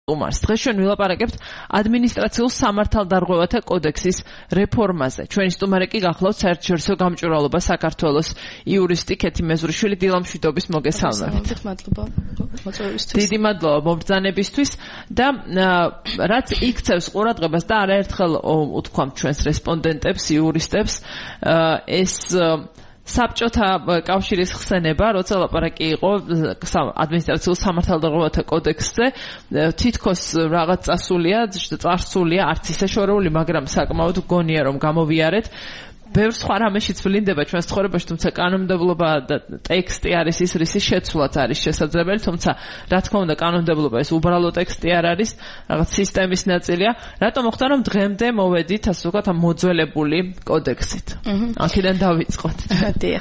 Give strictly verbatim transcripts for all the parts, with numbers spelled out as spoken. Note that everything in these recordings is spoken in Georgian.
უმარს. დღეს ჩვენ ვილაპარაკებთ ადმინისტრაციულ სამართალდარღვევათა კოდექსის რეფორმაზე. ჩვენი სტუმარი კი გახლავთ საერთაშორისო გამჭვირვალობა საქართველოს იურისტი ქეთი მეზურიშვილი. დილამშვიდობის მოგესალმებით. მადლობა მოწვევისთვის. დიდი მადლობა მომბრძანებისთვის და რაც იქცევს ყურადღებას და არაერთხელ უთქვამთ ჩვენს რესპონდენტებს, იურისტებს, ეს საბჭოთა კავშირის ხსენება, როცა ლაპარაკი იყო ადმინისტრაციულ სამართალდარღვევათა კოდექსზე, თითქოს რაღაც წასულია, წარსულია, არც ისე შორეული, მაგრამ საკმაოდ გონია რომ გამოვიარეთ. ბევრ სხვა რამეშიც ვლინდება ჩვენს ცხოვრებაში, თუმცა კანონმდებლობა და ტექსტი არის ის, რისი შეცვლაც არის შესაძლებელი, თუმცა რა თქმა უნდა კანონმდებლობა ეს უბრალო ტექსტი არ არის, რაღაც სისტემის ნაწილია. რატომ მოხდა რომ დღემდე მოვედით ასე ვთქვათ ამ მოძველებული კოდექსით? აქედან დავიწყოთ. დიახ.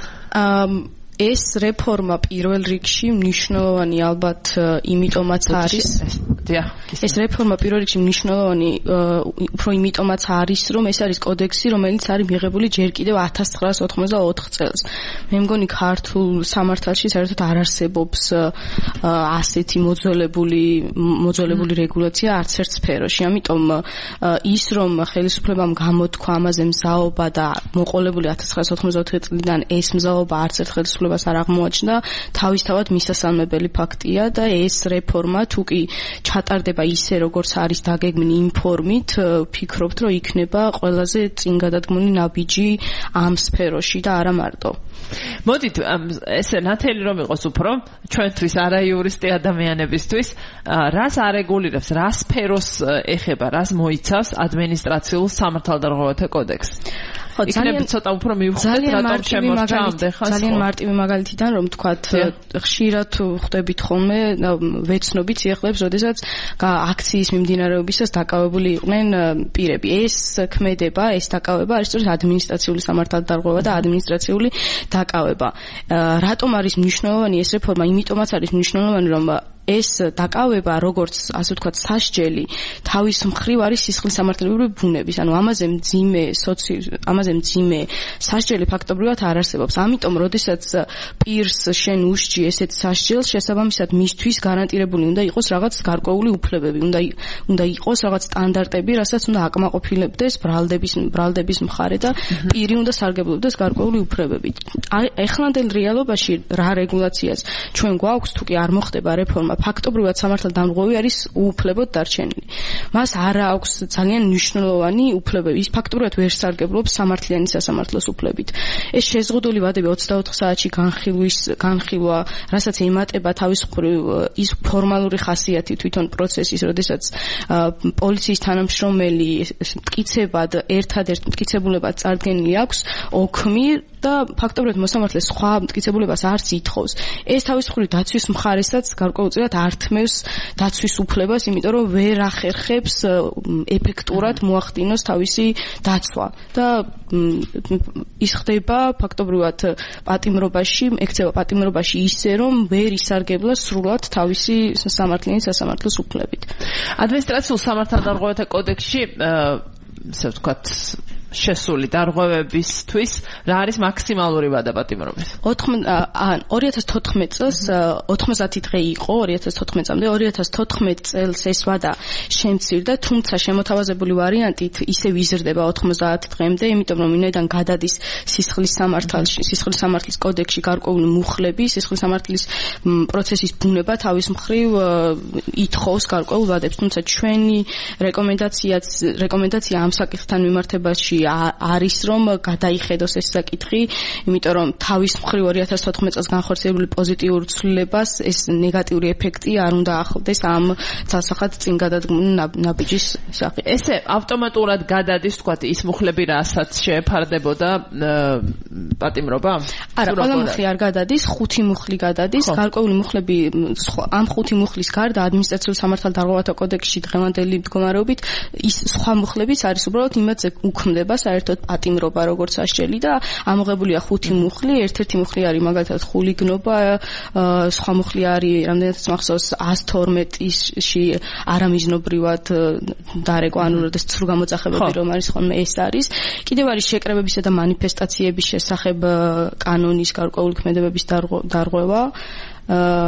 ეს რეფორმა პირველ რიგში მნიშვნელოვანი ალბათ იმიტომაც არის. დიახ. ეს რეფორმა პირველ რიგში მნიშვნელოვანი უფრო იმიტომაც არის, რომ ეს არის კოდექსი, რომელიც არის მიღებული ჯერ კიდევ ათას ცხრაას ოთხმოცდაოთხ წელს. მე მგონი ქართულ სამართალში საერთოდ არ არსებობს ასეთი მოძველებული მოძველებული რეგულაცია არც ერთ სფეროში. ამიტომ ის რომ ხელისუფლებამ გამოთქვა ამაზე მზაობა და მოყოლებული ათას ცხრაას ოთხმოცდაოთხი წლიდან ეს მზაობა არც ერთ ხელისუფლებას არ აღმოაჩნდა, თავისთავად მისასალმებელი ფაქტია და ეს რეფორმა თუ კი ჩატარდება ისე როგორც არის დაგეგმილი იმ ფორმით, ვფიქრობთ რომ იქნება ყველაზე წინგადადგმული ნაბიჯი ამ სფეროში და არა მარტო. მოდით ესე ნათელი რომ იყოს უფრო ჩვენთვის არაიურისტი ადამიანებისთვის, რას არეგულირებს, რა სფეროს ეხება, რას მოიცავს ადმინისტრაციულ სამართალდარღვევათა კოდექსი? ხო, ძალიან ცოტა უფრო მივხვდეთ რატომ შემორჩა ამდე ხანს. ძალიან მარტივი მაგალითიდან რომ თქვათ, ხშირად ხვდებით ხოლმე ვეცნობით სიახლეებს, როდესაც აქციის მიმდინარეობისას დაკავებული იყვნენ პირები. ეს ქმედება, ეს დაკავება არის სწორედ ადმინისტრაციული სამართალდარღვევა და ადმინისტრაციული დაკავება. რატომ არის მნიშვნელოვანი ეს რეფორმა? იმიტომაც არის მნიშვნელოვანი, რომ ეს დაკავება, როგორც ასე ვთქვათ, სასჯელი თავის მხრივ არის სისხლის სამართლებრივი ბუნების. ანუ ამაზე მძიმე სოცი ამაზე მძიმე სასჯელი ფაქტობრივად არ არსებობს. ამიტომ, როდესაც პირს შენ უსჯი ესეთ სასჯელს, შესაბამისად მისთვის გარანტირებული უნდა იყოს რაღაც გარკვეული უფლებები, უნდა უნდა იყოს რაღაც სტანდარტები, რასაც უნდა აკმაყოფილებდეს ბრალდების ბრალდების მხარე და პირი უნდა სარგებლობდეს გარკვეული უფლებებით. ეხლანდელ რეალობაში რა რეგულაციას ჩვენ გვაქვს, თუ კი არ მოხდება რეფორმა, ფაქტობრივად სამართალდამღები არის უუფლებოდ დარჩენილი. მას არ აქვს ძალიან მნიშვნელოვანი უფლებები. ის ფაქტობრივად ვერ სარგებლობს სამართლიანი სასამართლოს უფლებით. ეს შეზღუდული ვადები ოცდაოთხ საათში განხილვის განხილვა, რასაც ემატება თავის მხრივ ის ფორმალური ხასიათი თვითონ პროცესის, როდესაც პოლიციის თანამშრომელი მტკიცებად ერთადერთ მტკიცებულებად წარდგენილი აქვს ოქმი და ფაქტობრივად მოსამართლეს სხვა მტკიცებულებას არც ითხოვს. ეს თავის მხრივ დაცვის მხარესაც გარკვეულწილად ართმევს დაცვის უფლებას, იმიტომ რომ ვერ ახერხებს ეფექტურად მოახდინოს თავისი დაცვა და ის ხდება ფაქტობრივად პატიმრობაში, ექცევა პატიმრობაში ისე, რომ ვერ ისარგებლა სრულად თავისი სამართლიანი სასამართლოს უფლებით. ადმინისტრაციულ სამართალდარღვევათა კოდექსში ასე ვთქვათ შესული დარღვევებისთვის რა არის მაქსიმალური ვადა პატიმრობის? ორი ათას თოთხმეტ წელს ოთხმოცდაათი დღე იყო, ორი ათას თოთხმეტ წამდე, ორი ათას თოთხმეტ წელს ეს ვადა შემცირდა, თუმცა შემოთავაზებული ვარიანტით ისე ვიზრდება ოთხმოცდაათ დღემდე, იმიტომ რომ ინდან გადადის სისხლის სამართალში, სისხლის სამართლის კოდექსში გარკვეული მუხლები, სისხლის სამართლის პროცესის ბუნება თავის მხრივ ითხოვს გარკვეულ ვადებს, თუმცა ჩვენი რეკომენდაციაც რეკომენდაცია ამ საკითხთან მიმართებაში არის რომ გადაიხედოს ეს საკითხი, იმიტომ რომ თავის მხრივ ორი ათას თოთხმეტ წელს განხორციელებული პოზიტიურ ცვლილებას ეს ნეგატიური ეფექტი არ უნდა ახლდეს ამ ცალსახად წინგადადგმული ნაბიჯის სახით. ესე ავტომატურად გადადის, თქვათ, ის მუხლები, რასაც შეეფარდებოდა პატიმრობა? არა, ყველა მუხლი არ გადადის, ხუთი მუხლი გადადის, გარკვეული მუხლები ამ ხუთი მუხლის გარდა ადმინისტრაციულ სამართალდარღვევათა კოდექსში დღევანდელი მდგომარეობით ის სხვა მუხლებიც არის უბრალოდ იმაზე უქმდება საერთოდ პატიმრობა როგორც სასჯელი და ამოღებულია ხუთი მუხლი. ერთ-ერთი მუხლი არის მაგალითად ხულიგნობა, სხვა მუხლი არის რამდენადაც მახსოვს ას თორმეტში არამიზნობრივად დარეკვა, ანუ როდესაც ცრუ გამოძახებები რომ არის ხოლმე ეს არის. კიდევ არის შეკრებებისა და მანიფესტაციების შესახებ კანონის გარკვეული ქმედებების დარღვევა.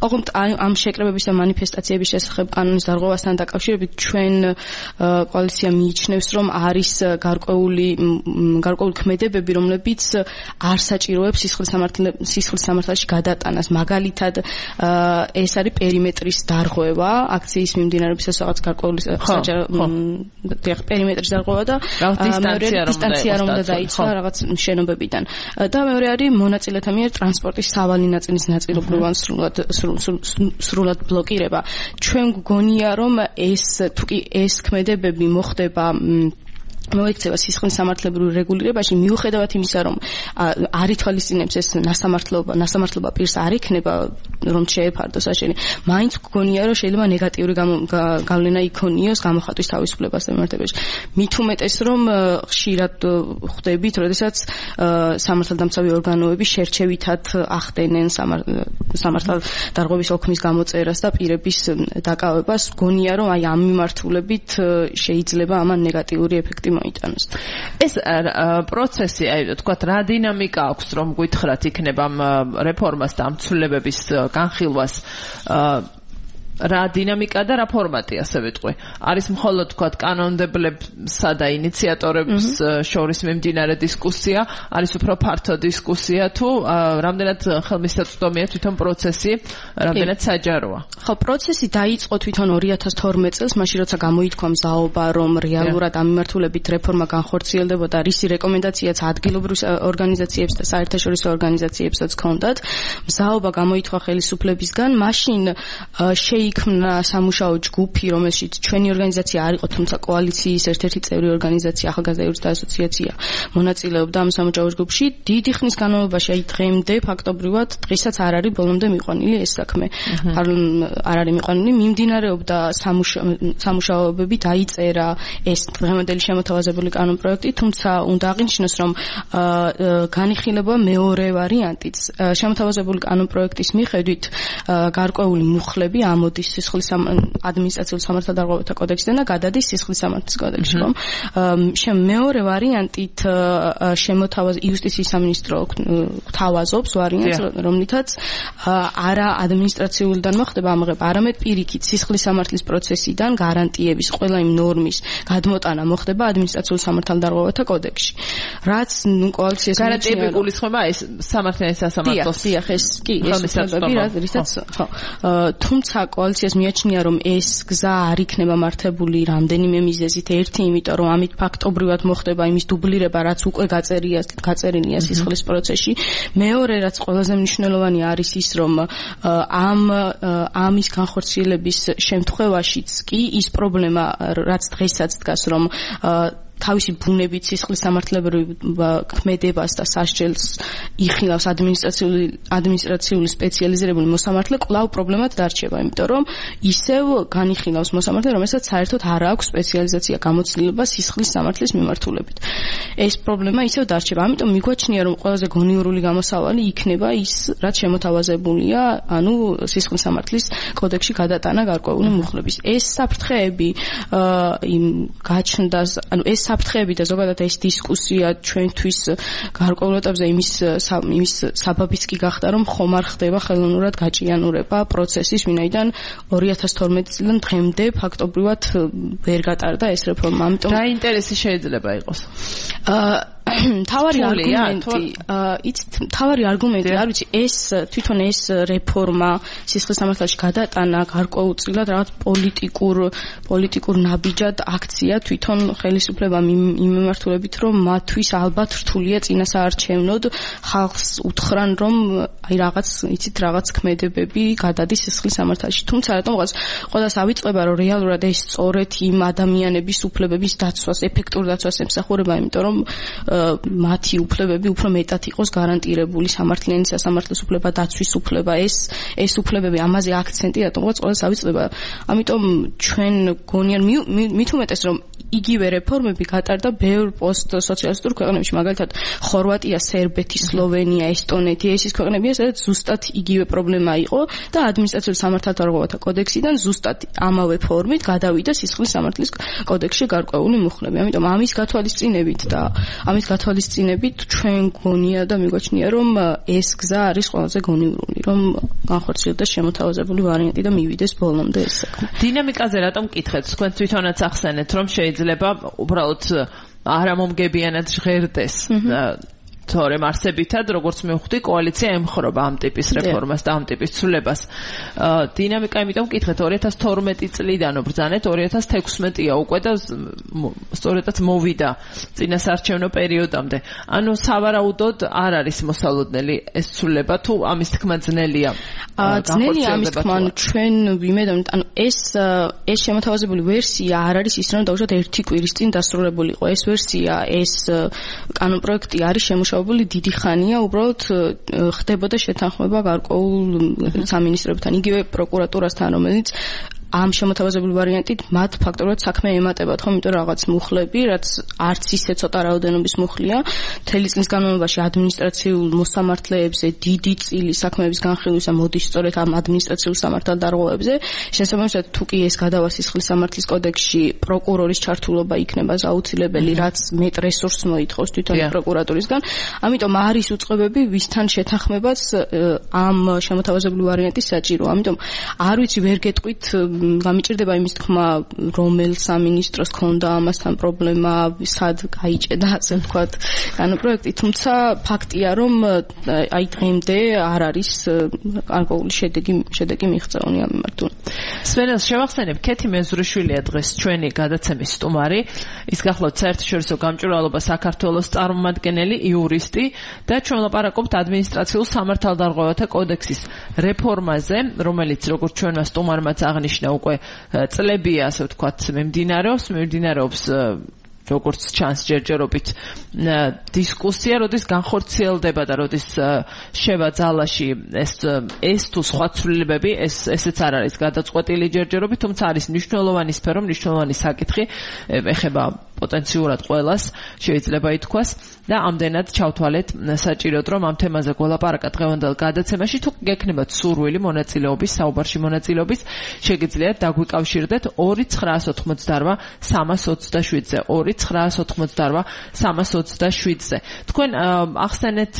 ოღონდ ამ შეკრებების და მანიფესტაციების შესახებ კანონის დარღვევასთან დაკავშირებით ჩვენ კოალიცია მიიჩნევს, რომ არის გარკვეული გარკვეული ქმედებები, რომლებიც არ საჭიროებს სისხლის სამართალში გადატანას. მაგალითად, ეს არის პერიმეტრის დარღვევა, აქციის მიმდინარეობისას რაღაც გარკვეული საჯარო პერიმეტრის დარღვევა და დისტანცია რომ უნდა დაიცვა რაღაც შენობებიდან. და მეორე არის მონაწილეთა მიერ ტრანსპორტის სავალი ნაწილის ნაწილობრივ ან სრულად სრულად ბლოკირება. ჩვენ გგონია, რომ ეს თუ კი ეს ქმედებები მოხდება მოექცევა სისხლის სამართლებრივ რეგულირებაში, მიუხედავად იმისა, რომ არ ითვალისწინებს ეს ნასამართლობა, ნასამართლობა პირს არ იქნება, რომ შეეფარდოს აშენი, მაინც გგონია, რომ შეიძლება ნეგატიური გავლენა იქონიოს გამოხატვის თავისუფლებასთან მიმართებაში. მით უმეტეს, რომ ხშირად ხვდებით, როდესაც სამართალდამცავი ორგანოები შერჩევითად ახდენენ სამართალდარღვევის ოქმის გამოწერას და პირების დაკავებას, გგონია, რომ აი ამ მიმართულებით შეიძლება ამან ნეგატიური ეფექტი მოიტანოს. ეს პროცესი, აი ვთქვათ, რა დინამიკა აქვს, რომ გითხრათ იქნება რეფორმას და ამ ცვლილებების განხილვას, რა დინამიკა და რა ფორმატი, ასე ვიტყვი. არის მხოლოდ ვთქვათ კანონმდებლებსა და ინიციატორებს შორის მიმდინარე დისკუსია, არის უფრო ფართო დისკუსია თუ რამდენად ხელმისაწვდომია თვითონ პროცესი, რამდენად საჯაროა. ხო, პროცესი დაიწყო თვითონ ორი ათას თორმეტ წელს, მაშინ როცა გამოითქვა მზაობა, რომ რეალურად ამ მიმართულებით რეფორმა განხორციელდებოდა, რისი რეკომენდაციაც ადგილობრივ ორგანიზაციებს და საერთაშორისო ორგანიზაციებსაც ჰქონდათ. მზაობა გამოითქვა ხელისუფლებისგან, მაშინ შეი იქმნა სამუშაო ჯგუფი, რომელშიც ჩვენი ორგანიზაცია არ იყო, თუმცა კოალიციის ერთ-ერთი წევრი ორგანიზაცია ახალგაზრდა იურისტთა ასოციაცია მონაწილეობდა ამ სამუშაო ჯგუფში. დიდი ხნის განმავლობაში, აი დღემდე ფაქტობრივად დღესაც არ არის ბოლომდე მიყვანილი ეს საქმე. არ არ არის მიყვანილი, მიმდინარეობდა სამუშაოები, დაიწერა ეს დღევანდელი შემოთავაზებული კანონპროექტი, თუმცა უნდა აღინიშნოს, რომ განიხილება მეორე ვარიანტიც. შემოთავაზებული კანონპროექტის მიხედვით გარკვეული მუხლები ამოდის სისხლის ადმინისტრაციული სამართალდარღვევათა კოდექსიდან და გადადის სისხლის სამართლის კოდექსში, რომ მეორე ვარიანტით შემოთავაზ იუსტიციის სამინისტრო თავაზობს ვარიანტს, რომლითაც არა ადმინისტრაციულიდან მოხდება ამაღება, არამედ პირიქით სისხლის სამართლის პროცესიდან გარანტიების ყველა იმ ნორმის გადმოტანა მოხდება ადმინისტრაციული სამართალდარღვევათა კოდექსში. რაც ნუ კოალიციას გარანტიები გულისხმობა ეს სამართლის სასამართლოს. დიახ, ეს კი ეს უცნობები, რითაც ხო. თუმცა კოალიციას მიაჩნია, რომ ეს გზა არ იქნება მართებული რამდენიმე მიზეზით. ერთი, იმიტომ რომ ამით ფაქტობრივად მოხდება იმის დუბლირება, რაც უკვე გაწერია გაწერილია სისხლის პროცესში. მეორე, რაც ყველაზე მნიშვნელოვანი არის ის, რომ ამ ამის განხორციელების შემთხვევაშიც კი ის პრობლემა, რაც დღესაც დგას, რომ თავისი ბუნებით სისხლის სამართლებრივ ქმედებას და სასჯელს იხილავს ადმინისტრაციული ადმინისტრაციული სპეციალიზირებული მოსამართლე, კვლავ პრობლემად დარჩება, იმიტომ რომ ისევ განიხილავს მოსამართლე, რომელსაც საერთოდ არ აქვს სპეციალიზაცია გამოცდილება სისხლის სამართლის მიმართულებით. ეს პრობლემა ისევ დარჩება, ამიტომ მიგვაჩნია, რომ ყველაზე გონიურული გამოსავალი იქნება ის, რაც შემოთავაზებულია, ანუ სისხლის სამართლის კოდექსში გადატანა გარკვეული მუხლების. ეს საფრთხეები იმ გაჩნდას, ანუ ეს საფრთხეები და ზოგადად ეს დისკუსია ჩვენთვის გარკვეულ ეტაპზე იმის იმის საბაბიც კი გახდა, რომ ხომ არ ხდება ხელოვნურად გაჭიანურება პროცესის, ვინაიდან ორი ათას თორმეტ წლიდან დღემდე ფაქტობრივად ვერ გატარდა ეს რეფორმა. ამიტომ რა ინტერესი შეიძლება იყოს? თავარი არგუმენტი, იცით, თავარი არგუმენტი, არ ვიცი, ეს თვითონ ეს რეფორმა სისხლის სამართალში გადატანა გარკვეულწილად რაღაც პოლიტიკურ პოლიტიკურ ნაბიჯად აქცია თვითონ ხელისუფლებამ იმ მიმართულებით, რომ მათთვის ალბათ რთულია წინასაარჩევნოდ ხალხს უთხრან, რომ აი რაღაც, იცით, რაღაც ქმედებები გადადის სისხლის სამართალში. თუმცა რატომ ყოველს ყოველს ავიწყება, რომ რეალურად ეს სწორედ იმ ადამიანების უფლებების დაცვას, ეფექტურ დაცვას ემსახურება, იმიტომ რომ მათი უფლებები უფრო მეტად იყოს გარანტირებული, სამართლიანი სასამართლოს უფლება, დაცვის უფლება, ეს ეს უფლებები, ამაზე აქცენტი რატომღაც ყოველს ავიწყდება. ამიტომ ჩვენ გონია მით უმეტეს, რომ იგივე რეფორმები გატარდა ბევრ პოსტ-სოციალისტურ ქვეყნებში, მაგალითად ხორვატია, სერბეთი, სლოვენია, ესტონეთი, ეს ის ქვეყნებია, სადაც ზუსტად იგივე პრობლემა იყო და ადმინისტრაციული სამართალდარღვევათა კოდექსიდან ზუსტად ამავე ფორმით გადავიდა სისხლის სამართლის კოდექსში გარკვეული მუხლები. ამიტომ ამის გათვალისწინებით და ამის გათვალისწინებით ჩვენ გონია და მიგვაჩნია რომ ეს გზა არის ყველაზე გონივრული, რომ განხორციელდეს შემოთავაზებული ვარიანტი და მივიდეს ბოლომდე ეს საქმე. დინამიკაზე რატომ მკითხეთ? თქვენ თვითონაც ახსენეთ, რომ შეიძლება უბრალოდ არამომგებიანად ჟღერდეს. თორემ არსებითად, როგორც მივხვდი, კოალიცია ემხრობა ამ ტიპის რეფორმას და ამ ტიპის ცვლილებას. დინამიკა იმიტომ მკითხეთ, ორი ათას თორმეტი წლიდან ბრძანეთ, ორი ათას თექვსმეტია უკვე და სწორედაც მოვიდა წინასაარჩევნო პერიოდამდე. ანუ სავარაუდოდ არ არის მოსალოდნელი ეს ცვლილება, თუ ამის თქმა ძნელია. ძნელია ამის თქმა, ანუ ჩვენ ვიმედოვნთ, ანუ ეს ეს შემოთავაზებული ვერსია არ არის ის, რომ დაუშვათ ერთი კვირის წინ დასრულებულიყო. ეს ვერსია, ეს კანონპროექტი არის შემუშავებული დიდი ხანია, უბრალოდ ხდებოდა შეთანხმება გარკვეულ სამინისტროებთან, იგივე პროკურატურასთან, რომელიც ამ შემოთავაზებული ვარიანტით მათ ფაქტობრივად საქმე ემატებათ, ხომ, იმიტომ რაღაც მუხლები, რაც არც ისე ცოტა რაოდენობის მუხლია, მთელი წლის განმავლობაში ადმინისტრაციულ მოსამართლეებზე დიდი წილი საქმეების განხილვისა მოდის სწორედ ამ ადმინისტრაციულ სამართალდარღვევებზე. შესაბამისად, თუ კი ეს გადავასისხლის სამართლის კოდექსში პროკურორის ჩართულობა იქნება აუცილებელი, რაც მეტ რესურსს მოითხოვს თვითონ პროკურატურისგან. ამიტომ არის უწყებები, ვისთან შეთანხმებაც ამ შემოთავაზებული ვარიანტის საჭირო. ამიტომ არ ვიცი, ვერ გეტყვით გამიჭირდება იმის თქმა, რომელ სამინისტროს ქონდა ამასთან პრობლემა, სად გაიჭედა, ასე ვთქვათ, კანონპროექტი, თუმცა ფაქტია, რომ აი დღემდე არ არის გარკვეული შედეგი შედეგი მიღწეული ამ მიმართულებით. სვენელს შევახსენებ, ქეთი მეზურიშვილია დღეს ჩვენი გადაცემის სტუმარი, ის გახლავთ საერთაშორისო გამჭვირვალობა საქართველოს წარმომადგენელი, იურისტი და ჩვენ ვლაპარაკობთ ადმინისტრაციულ სამართალდარღვევათა კოდექსის რეფორმაზე, რომელიც როგორც ჩვენმა სტუმარმა აღნიშნა უკვე წლებია, ასე ვთქვათ, მიმდინარეობს, მიმდინარეობს როგორც ჩანს ჯერჯერობით დისკუსია, როდის განხორციელდება და როდის შევა ძალაში ეს ეს თუ სხვა ცვლილებები, ეს ესეც არ არის გადაწყვეტილი ჯერჯერობით, თუმცა არის მნიშვნელოვანი სფერო, მნიშვნელოვანი საკითხი, ეხება პოტენციურად ყველას შეიძლება ითქვას და ამდენად ჩავთვალეთ საჭიროდ, რომ ამ თემაზე გველაპარაკა დღევანდელ გადაცემაში, თუ გექნებათ სურვილი მონაწილეობის, საუბარში მონაწილეობის, შეგიძლიათ დაგვიკავშირდეთ ორი ცხრაას ოცდაოთხმოცდარვა სამას ოცდაშვიდზე, ორი ცხრაას ოცდაოთხმოცდარვა სამას ოცდაშვიდზე. თქვენ ახსენეთ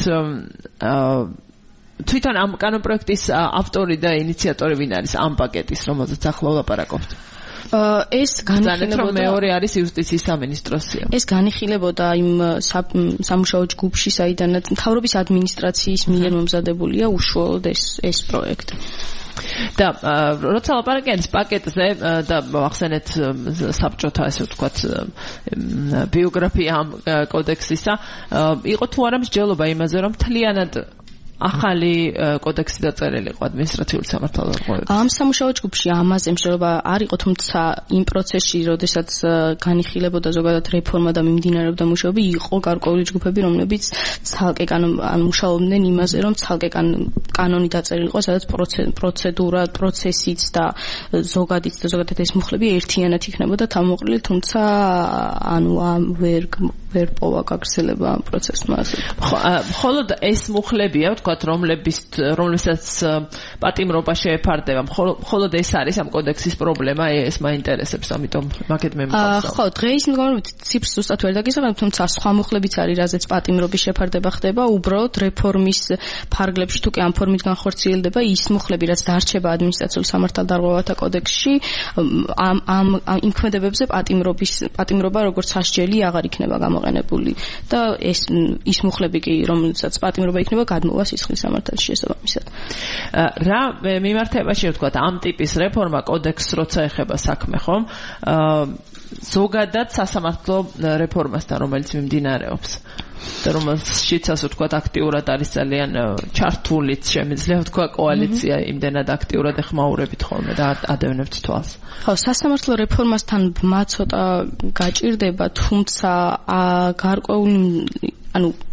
თვითონ ამ კანონპროექტის ავტორი და ინიციატორი ვინ არის ამ პაკეტის, რომელზეც ახლა ვლაპარაკობთ? ეს განიხილებოდა მეორე არის იუსტიციის სამინისტროსია. ეს განიხილებოდა იმ სამუშაო ჯგუფში, საიდანაც მთავრობის ადმინისტრაციის მიერ მომზადებულია უშუალოდ ეს ეს პროექტი. და როცა ლაპარაკიანის პაკეტზე და ახსენეთ საბჭოთა, ასე ვთქვათ, ბიოგრაფია ამ კოდექსისა, იყო თუ არა მსჯელობა იმაზე, რომ მთლიანად ახალი კოდექსი დაწერილიყო ადმინისტრაციული სამართალდარღვევების. ამ სამუშაო ჯგუფში ამაზე მსჯელობა არ იყო, თუმცა იმ პროცესში, როდესაც განიხილებოდა ზოგადად რეფორმა და მიმდინარეობდა მუშაობები, იყო გარკვეული ჯგუფები, რომლებიც ცალკე ანუ მუშაობდნენ იმაზე, რომ ცალკე კანონი დაწერილიყო, სადაც პროცედურა, პროცესიც და ზოგადიც და ზოგადად ეს მუხლები ერთიანად იქნებოდა თავმოყრილი, თუმცა ანუ ამ ვერ ვერ პოვა გაგრძელება ამ პროცესმა. მხოლოდ ეს მუხლებია, ვთქვათ, რომლებიც რომლებსაც პატიმრობა შეეფარდება, მხოლოდ ეს არის ამ კოდექსის პრობლემა, ეს მაინტერესებს, ამიტომ მაგეთ მე მიყავს. ხო, დღეის მდგომარეობით ციფრს ზუსტად ვერ დაგისახებ, თუმცა სხვა მუხლებიც არის, რაზეც პატიმრობის შეფარდება ხდება, უბრალოდ რეფორმის ფარგლებში თუ კი ამ ფორმით განხორციელდება, ის მუხლები, რაც დარჩება ადმინისტრაციულ სამართალდარღვევათა კოდექსში, ამ ამ იმ ქმედებებზე პატიმრობის პატიმრობა როგორც სასჯელი აღარ იქნება გამოყენებული და ეს ის მუხლები კი, რომელსაც პატიმრობა იქნება, გადმოვა სისხლის სამართალში შესაბამისად. რა მიმართებაში ვთქვათ, ამ ტიპის რეფორმა კოდექსს როცა ეხება საქმე, ხომ? ზოგადად სასამართლო რეფორმასთან, რომელიც მიმდინარეობს. და რომელშიც, ასე ვთქვათ, აქტიურად არის ძალიან ჩართულიც, შემიძლია ვთქვა, კოალიცია იმდენად აქტიურად ეხმაურებით ხოლმე და ადევნებთ თვალს. ხო, სასამართლო რეფორმასთან ბმა ცოტა გაჭირდება, თუმცა გარკვეული ანუ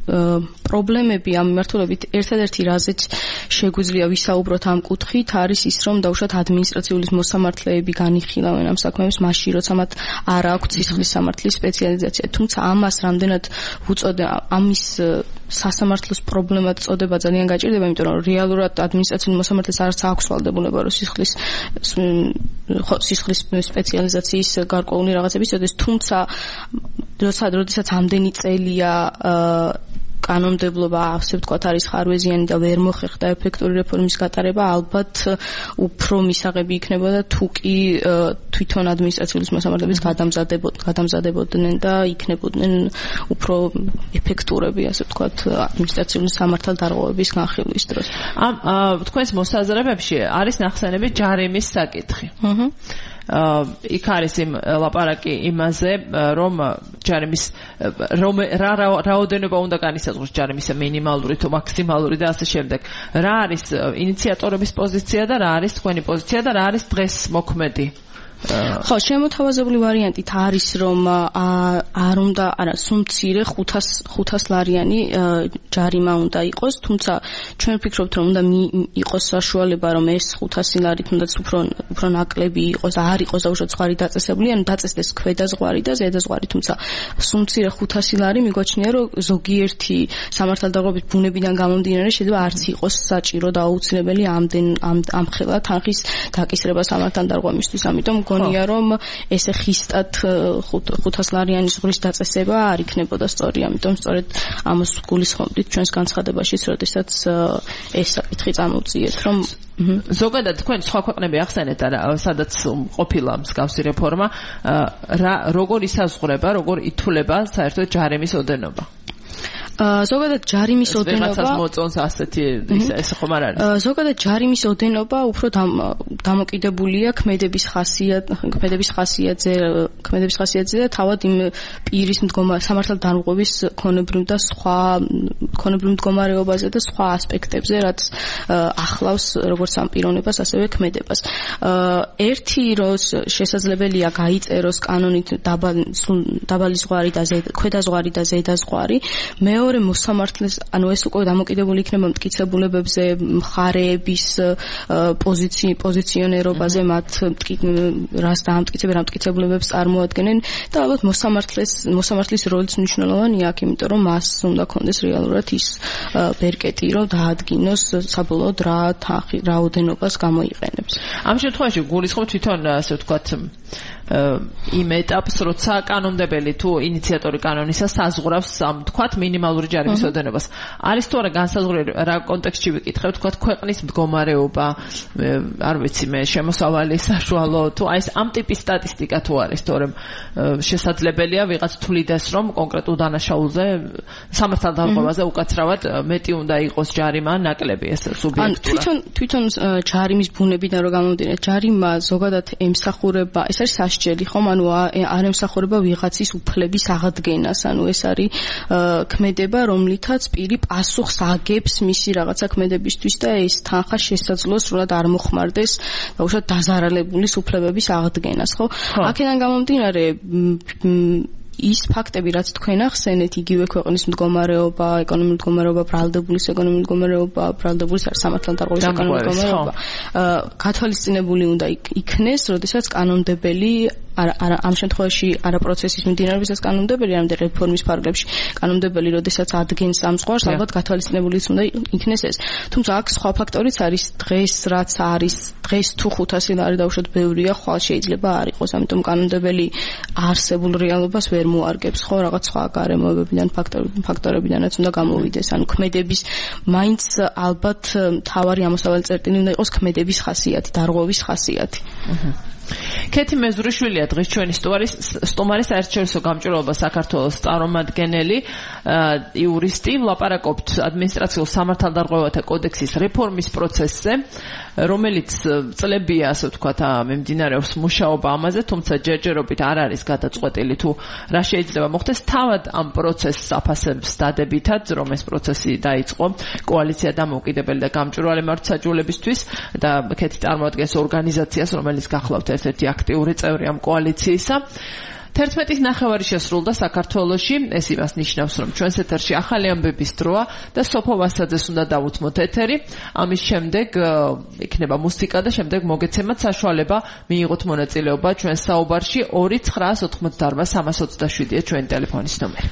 პრობლემები ამ მიმართულებით ერთადერთი რაზეც შეგვიძლია ვისაუბროთ ამ კუთხით არის ის, რომ დაუშვათ ადმინისტრაციული მოსამართლეები განიხილავენ ამ საქმეებს მაშინ, როცა მათ არ აქვს სისხლის სამართლის სპეციალიზაცია. თუმცა ამას რამდენად უწოდე ამის სასამართლოს პრობლემად წოდება ძალიან გაჭირდება, იმიტომ რომ რეალურად ადმინისტრაციული მოსამართლეს არც აქვს ვალდებულება, რომ სისხლის სისხლის სპეციალიზაციის გარკვეული რაღაცების წოდეს. თუმცა როცა როდესაც ამდენი წელია კანონმდებლობა, ასე ვთქვათ, არის ხარვეზიანი და ვერ მოხერხდა ეფექტური რეფორმის გატარება, ალბათ უფრო მისაღები იქნებოდა თუ კი თვითონ ადმინისტრაციული მოსამართლეების გადამზადებოდნენ და იქნებოდნენ უფრო ეფექტურები, ასე ვთქვათ, ადმინისტრაციული სამართალდარღვევების განხილვის დროს. ამ თქვენს მოსაზრებებში არის ნახსენები ჯარიმის საკითხი. აჰა. იქ არის იმ ლაპარაკი იმაზე, რომ ჯარიმის რა რაოდენობა უნდა განისაზღვროს ჯარიმის მინიმალური თუ მაქსიმალური და ასე შემდეგ. რა არის ინიციატორების პოზიცია და რა არის თქვენი პოზიცია და რა არის დღეს მოქმედი? ხო, შემოთავაზებული ვარიანტით არის, რომ არ უნდა, არა, სულ მცირე ხუთას ლარიანი ჯარიმა უნდა იყოს, თუმცა ჩვენ ვფიქრობთ, რომ უნდა იყოს საშუალება, რომ ეს ხუთასი ლარი თუნდაც უფრო უფრო ნაკლები იყოს და არ იყოს დაუშვათ ზღვარი დაწესებული, ანუ დაწესდეს ქვედა ზღვარი და ზედა ზღვარი, თუმცა სულ მცირე ხუთასი ლარი მიგვაჩნია, რომ ზოგიერთი სამართალდარღვევების ბუნებიდან გამომდინარე შეიძლება არც იყოს საჭირო და აუცილებელი ამდენ ამხელა თანხის დაკისრება სამართალდარღვევისთვის, ამიტომ გონია რომ ესე ხისტად ხუთას ლარიანი ზღვრის დაწესება არ იქნებოდა სწორი, ამიტომ სწორედ ამას გულისხმობდით ჩვენს განცხადებაშიც, როდესაც ეს საკითხი წამოვწიეთ, რომ ზოგადად თქვენ სხვა ქვეყნები ახსენეთ, სადაც ყოფილა მსგავსი რეფორმა, როგორ ისაზღვრება, როგორ ითვლება საერთოდ ჯარიმის ოდენობა? ზოგადად ჯარიმის ოდენობა ვიღაცას მოწონს ასეთი ეს ხომ არ არის? ზოგადად ჯარიმის ოდენობა უფრო დამოკიდებულია ქმედების ხასიათზე, ქმედების ხასიათზე, ქმედების ხასიათზე და თავად იმ პირის მდგომარეობის, სამართალდარღვევის ქონებრივ და სხვა ქონებრივ მდგომარეობაზე და სხვა ასპექტებზე, რაც ახლავს როგორც ამ პიროვნებას, ასევე ქმედებას. ერთი როს შესაძლებელია გაიწეროს კანონით დაბალი ზღვარი და ქვედა ზღვარი და ზედა ზღვარი. მეორე მოსამართლეს, ანუ ეს უკვე დამოკიდებული იქნება მტკიცებულებებზე, მხარეების პოზიციონერობაზე, მათ რას დაამტკიცებენ, რა მტკიცებულებებს წარმოადგენენ და ალბათ მოსამართლეს, მოსამართლის როლიც მნიშვნელოვანია აქ, იმიტომ რომ მას უნდა კონდეს რეალურად ის ბერკეტი, რომ დაადგინოს საბოლოოდ რა თანხი, რა ოდენობას გამოიყენებს. ამ შემთხვევაში გულისხმობთ თვითონ, ასე ვთქვათ, იმ ეტაპს, როცა კანონმდებელი თუ ინიციატორი კანონისა საზღვრავს ამ თქვათ მინიმალური ჯარიმის ოდენობას. არის თუ არა განსაზღვრული რა კონტექსტში ვიკითხებ, თქვათ ქვეყნის მდგომარეობა, არ ვიცი მე, შემოსავალი საშუალო თუ აი ეს ამ ტიპის სტატისტიკა თუ არის, თორემ შესაძლებელია ვიღაც თვლიდეს, რომ კონკრეტულ დანაშაულზე სამართალდარღვევაზე უკაცრავად მეტი უნდა იყოს ჯარიმა, ნაკლები ეს სუბიექტურად. თვითონ თვითონ ჯარიმის ბუნებიდან რო გამომდინარე, ჯარიმა ზოგადად ემსახურება, ეს არის სასჯელი, ხომ, ანუ არ ემსახურება ვიღაცის უფლების აღდგენას, ანუ ეს არის ქმედება, რომლითაც პირი პასუხს აგებს მისი რაღაცა ქმედებისთვის და ეს თანხა შესაძლოა სრულად არ მოხმარდეს დაუშვათ დაზარალებულის უფლებების აღდგენას, ხო? აქედან გამომდინარე ის ფაქტები, რაც თქვენ ახსენეთ, იგივე ქვეყნის მდგომარეობა, ეკონომიკური მდგომარეობა, ბრალდებულის ეკონომიკური მდგომარეობა, ბრალდებულის სამართალდარღვევის ეკონომიკური მდგომარეობა, გათვალისწინებული უნდა იქნეს, როდესაც კანონმდებელი არა ამ შემთხვევაში არა პროცესის მიმდინარეობისას კანონმდებელი, არამედ რეფორმის ფარგლებში კანონმდებელი, როდესაც ადგენს ამ ზღვარს, ალბათ გათვალისწინებულიც უნდა იქნეს ეს. თუმცა აქ სხვა ფაქტორიც არის, დღეს რაც არის, დღეს თუ ხუთასი ლარი დაუშვათ ბევრია, ხვალ შეიძლება არ იყოს, ამიტომ კანონმდებელი არსებულ რეალობას ვერ მოარგებს, ხო, რაღაც სხვა გარემოებებიდან, ფაქტორებიდანაც უნდა გამოვიდეს, ანუ ქმედების მაინც ალბათ მთავარი ამოსავალი წერტილი უნდა იყოს ქმედების ხასიათი, დარღვევის ხასიათი. ქეთი მეზურიშვილია დღეს ჩვენი სტუმარი, საერთაშორისო გამჭვირვალობა საქართველოს წარმომადგენელი, იურისტი. ვლაპარაკობთ ადმინისტრაციულ სამართალდარღვევათა კოდექსის რეფორმის პროცესზე, რომელიც წლებია, ასე ვთქვათ, მიმდინარეობს მუშაობა ამაზე, თუმცა ჯერჯერობით არ არის გადაწყვეტილი თუ რა შეიძლება მოხდეს. თავად ამ პროცესს აფასებს დადებითად, რომ ეს პროცესი დაიწყო კოალიცია დამოუკიდებელი და გამჭვირვალე მართლმსაჯულებისთვის და ქეთი წარმოადგენს ორგანიზაციას, რომელიც გახლავთ ერთ-ერთი აქტიური წევრი ამ კოალიციისა. თერთმეტი ნახევარი შესრულდა საქართველოში. ეს იმას ნიშნავს, რომ ჩვენს ეთერში ახალი ამბების დროა და სოფო ვასაძეს უნდა დავუთმოთ ეთერი. ამის შემდეგ იქნება მუსიკა და შემდეგ მოგეცემათ საშუალება მიიღოთ მონაწილეობა ჩვენს საუბარში. ორი ცხრაას ოთხმოცდაარბა სამას ოცდაშვიდია ჩვენი ტელეფონის ნომერი.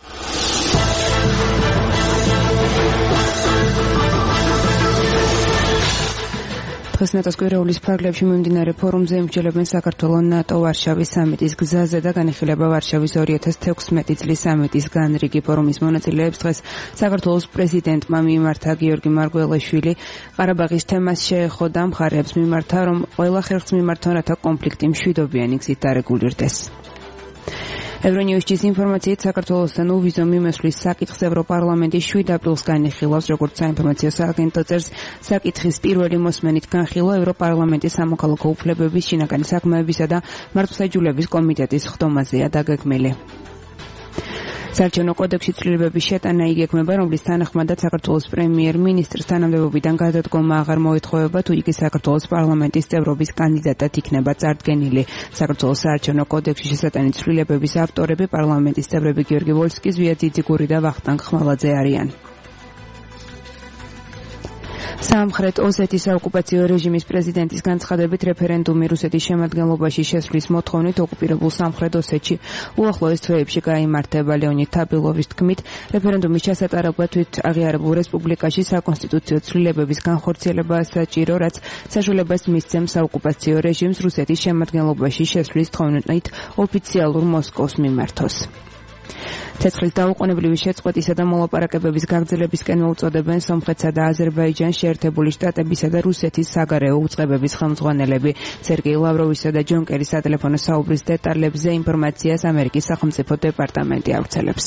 ნატოს კვირაულის ფარგლებში მიმდინარე ფორუმზე ემსჯელებენ საქართველოს ნატო ვარშავის სამიტის გზაზე და განიხილება ვარშავის ორი ათას თექვსმეტი წლის სამიტის განრიგი. ფორუმის მონაწილეებს დღეს საქართველოს პრეზიდენტმა მიმართა გიორგი მარგველაშვილი ყარაბაღის თემას შეეხო და მხარეებს მიმართა, რომ ყველა ხერხს მიმართონ, რათა კონფლიქტი მშვიდობიანი გზით დარეგულირდეს. ევრონიუსის ინფორმაციით საქართველოსთან უვიზო მიმოსვლის საკითხს ევროპარლამენტის შვიდ აპრილს განიხილავს, როგორც საინფორმაციო სააგენტო წერს. საკითხის პირველი მოსმენით განხილვა ევროპარლამენტის სამოქალაქო უფლებების, შინაგანი საქმეებისა და მართლმსაჯულების კომიტეტის ხდომაზეა დაგეგმილი. საარჩევნო კოდექსში ცვლილებების შეტანა იგეგმება, რომლის თანახმადაც საქართველოს პრემიერ-მინისტრს თანამდებობიდან გადადგომა აღარ მოეთხოვება, თუ იგი საქართველოს პარლამენტის წევრობის კანდიდატად იქნება წარდგენილი. საქართველოს საარჩევნო კოდექსში შესატანილი ცვლილებების ავტორები პარლამენტის წევრები გიორგი ვოლსკი, ზვია ძიძიგური და ვახტანგ ხმალაძე არიან. სამხრეთ ოსეთის საოკუპაციო რეჟიმის პრეზიდენტის განცხადებით რეფერენდუმი რუსეთის შემადგენლობაში შესვლის მოთხოვნით ოკუპირებულ სამხრეთ ოსეთში უახლოეს თვეებში გაიმართება. ლეონიდ თაბილოვის თქმით, რეფერენდუმის ჩასატარება თვით აღიარებულ რესპუბლიკაში საკონსტიტუციო ცვლილებების განხორციელებაა საჭირო, რაც საშუალებას მისცემს საოკუპაციო რეჟიმს რუსეთის შემადგენლობაში შესვლის თხოვნით ოფიციალურ მოსკოვს მიმართოს. ცეცხლის დაუყოვნებლივი შეწყვეტისა და მოლაპარაკებების გაგრძელებისკენ მოუწოდებენ სომხეთსა და აზერბაიჯანს შეერთებული შტატებისა და რუსეთის საგარეო უწყებების ხელმძღვანელები. სერგეი ლავროვისა და ჯონ კერის სატელეფონო საუბრის დეტალებზე ინფორმაციას ამერიკის სახელმწიფო დეპარტამენტი ავრცელებს.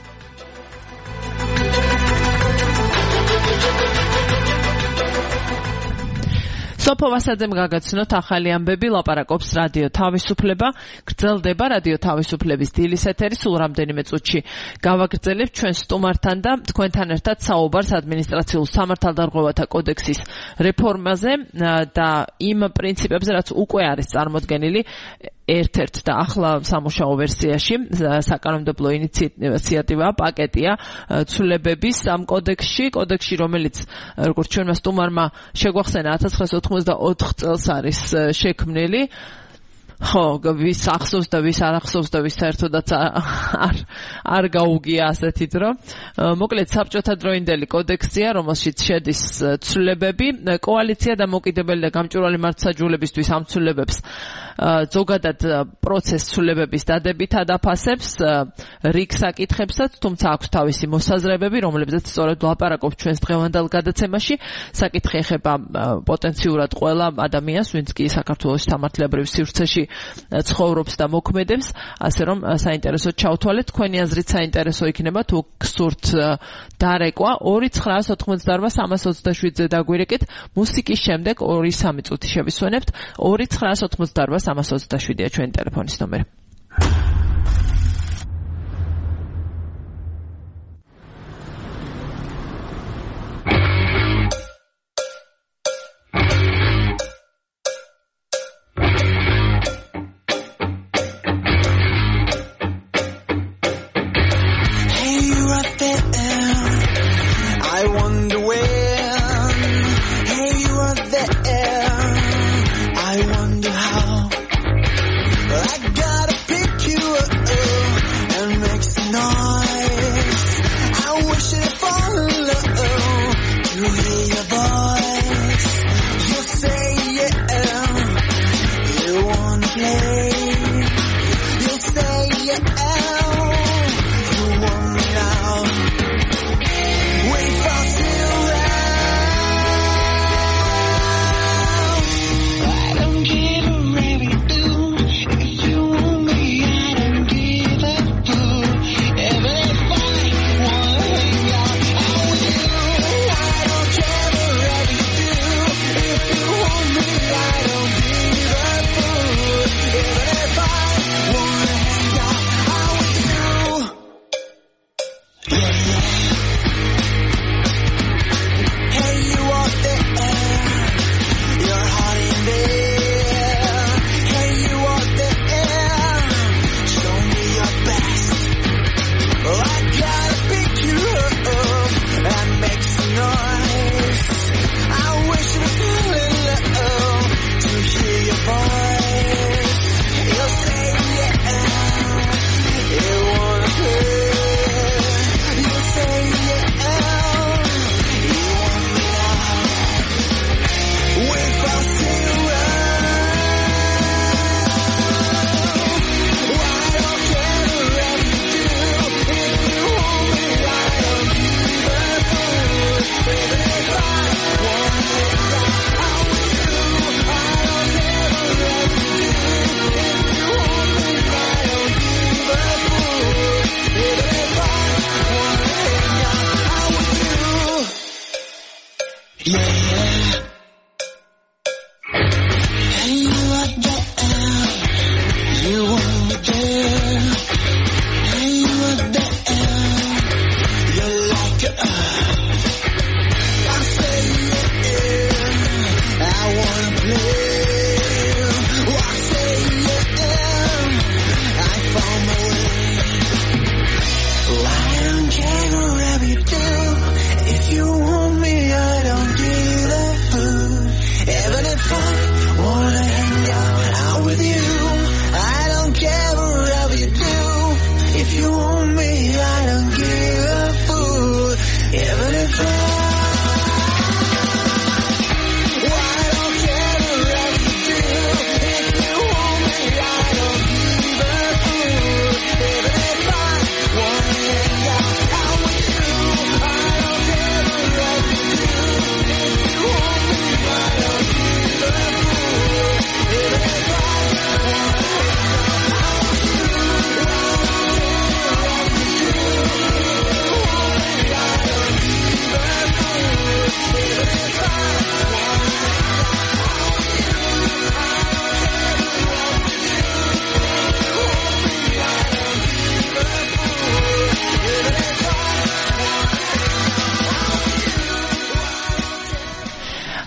სოფო ვასაძემ გაგაცნოთ ახალი ამბები, ლაპარაკობს რადიო თავისუფლება. გრძელდება რადიო თავისუფლების დილის ეთერი, სულ რამდენიმე წუთში გავაგრძელებთ ჩვენ სტუმართან და თქვენთან ერთად საუბარს ადმინისტრაციულ სამართალდარღვევათა კოდექსის რეფორმაზე და იმ პრინციპებზე, რაც უკვე არის წარმოდგენილი ერთ-ერთ და ახლა სამუშაო ვერსიაში. საკანონმდებლო ინიციატივა პაკეტია ცვლილებების ამ კოდექსში, კოდექსში, რომელიც როგორც ჩვენმა სტუმარმა შეგვახსენა ათას ცხრაას ოთხმოცდაოთხ წელს არის შექმნილი. ხო, ვის ახსოვს და ვის არ ახსოვს და ვის საერთოდაც არ არ გაუგია ასეთი დრო. მოკლედ საბჭოთა დროინდელი კოდექსია, რომელშიც შედის ცვლილებები. კოალიცია დამოუკიდებელი და გამჭვირვალე მართლმსაჯულებისთვის ამ ცვლილებებს ზოგადად პროცესს ცვლილებების დადებით ადაფასებს რიგ საკითხებსაც, თუმცა აქვს თავისი მოსაზრებები, რომლებზეც სწორედ ვლაპარაკობ ჩვენს დღევანდელ გადაცემაში. საკითხი ეხება პოტენციურად ყველა ადამიანს, ვინც კი საქართველოს სამართლებრივ სივრცეში ცხოვრობს და მოქმედებს, ასე რომ საინტერესოდ ჩავთვალეთ. თქვენი აზრით საინტერესო იქნება თუ გსურთ დარეკვა. ორი ცხრაას ოთხმოცდაარბა სამას ოცდაშვიდზე დაგვირეკეთ. მუსიკის შემდეგ ორი სამი წუთი შევისვენებთ. ორი ცხრაას ოთხმოცდაარბა სამას ოცდაშვიდია ჩვენი ტელეფონის ნომერი. I wonder when, hey, you are there. I wonder how. I gotta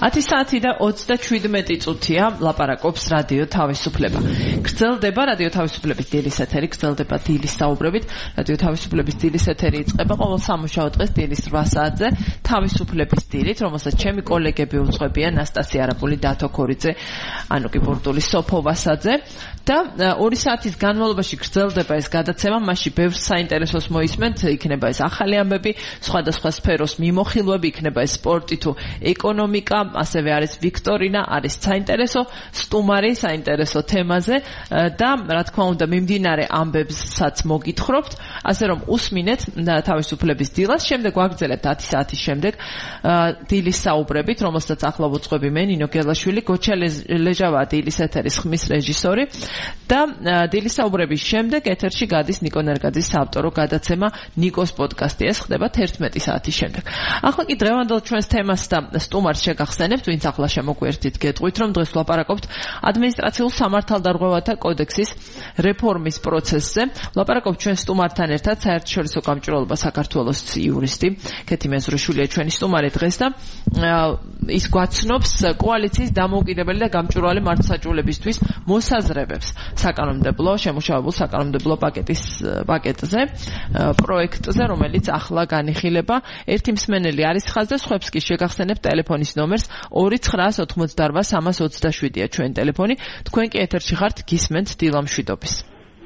ათი საათი და ოცდაშვიდმეტი წუთია ლაპარაკობს რადიო თავისუფლება. გრძელდება რადიო თავისუფლების დილის ეთერი, გრძელდება დილის საუბრებით. რადიო თავისუფლების დილის ეთერი იწყება ყოველ სამუშაო დღეს დილის რვა საათზე თავისუფლების დილით, რომელსაც ჩემი კოლეგები უძღვებიან ნასტასია არაბული, დათო ქორიძე, ანუკი ბურდული, სოფო ვასაძე და ორი საათის განმავლობაში გრძელდება ეს გადაცემა, მასში ბევრ საინტერესოს მოისმენთ, იქნება ეს ახალი ამბები, სხვადასხვა სფეროს მიმოხილვები, იქნება ეს სპორტი თუ ეკონომიკა, ასევე არის ვიქტორინა, არის საინტერესო სტუმარი საინტერესო თემაზე და რა თქმა უნდა მიმდინარე ამბებსაც მოგითხრობთ, ასე რომ უსმინეთ თავისუფლების დილას, შემდეგ ვაგრძელებთ ათი საათის შემდეგ დილის საუბრებით, რომელსაც ახლა ვუძღვები მე ნინო გელაშვილი, გოჩა ლეჟავა დილის ეთერის ხმის რეჟისორი და დილის საუბრების შემდეგ ეთერში გადის ნიკო ნერგაძის საავტორო გადაცემა ნიკოს პოდკასტი, ეს ხდება თერთმეტი საათის შემდეგ. ახლა კი დღევანდელ ჩვენს თემას და სტუმარს შეგახსენებთ, ვინც ახლა შემოგვერთით გეტყვით, რომ დღეს ვლაპარაკობთ ადმინისტრაციულ სამართალდარღვევათა კოდექსის რეფორმის პროცესზე. ვლაპარაკობთ ჩვენ სტუმართან ერთად საერთაშორისო გამჭვირვალობა საქართველოს იურისტი ქეთი მეზრიშვილია ჩვენი სტუმარი დღეს და ის გვაცნობს კოალიციის დამოუკიდებელი და გამჭვირვალე მართლმსაჯულებისთვის მოსაზრებებს საკანონმდებლო შემუშავებულ საკანონმდებლო პაკეტის პაკეტზე პროექტზე, რომელიც ახლა განიხილება. ერთი მსმენელი არის ხაზზე, სხვებს კი შეგახსენებთ ტელეფონის ნომერს ორი ცხრაას ოთხმოცდაარბა სამას ოცდაშვიდია ჩვენ ტელეფონი. თქვენ კი ეთერში ხართ, გისმენთ დილამშვიდობის.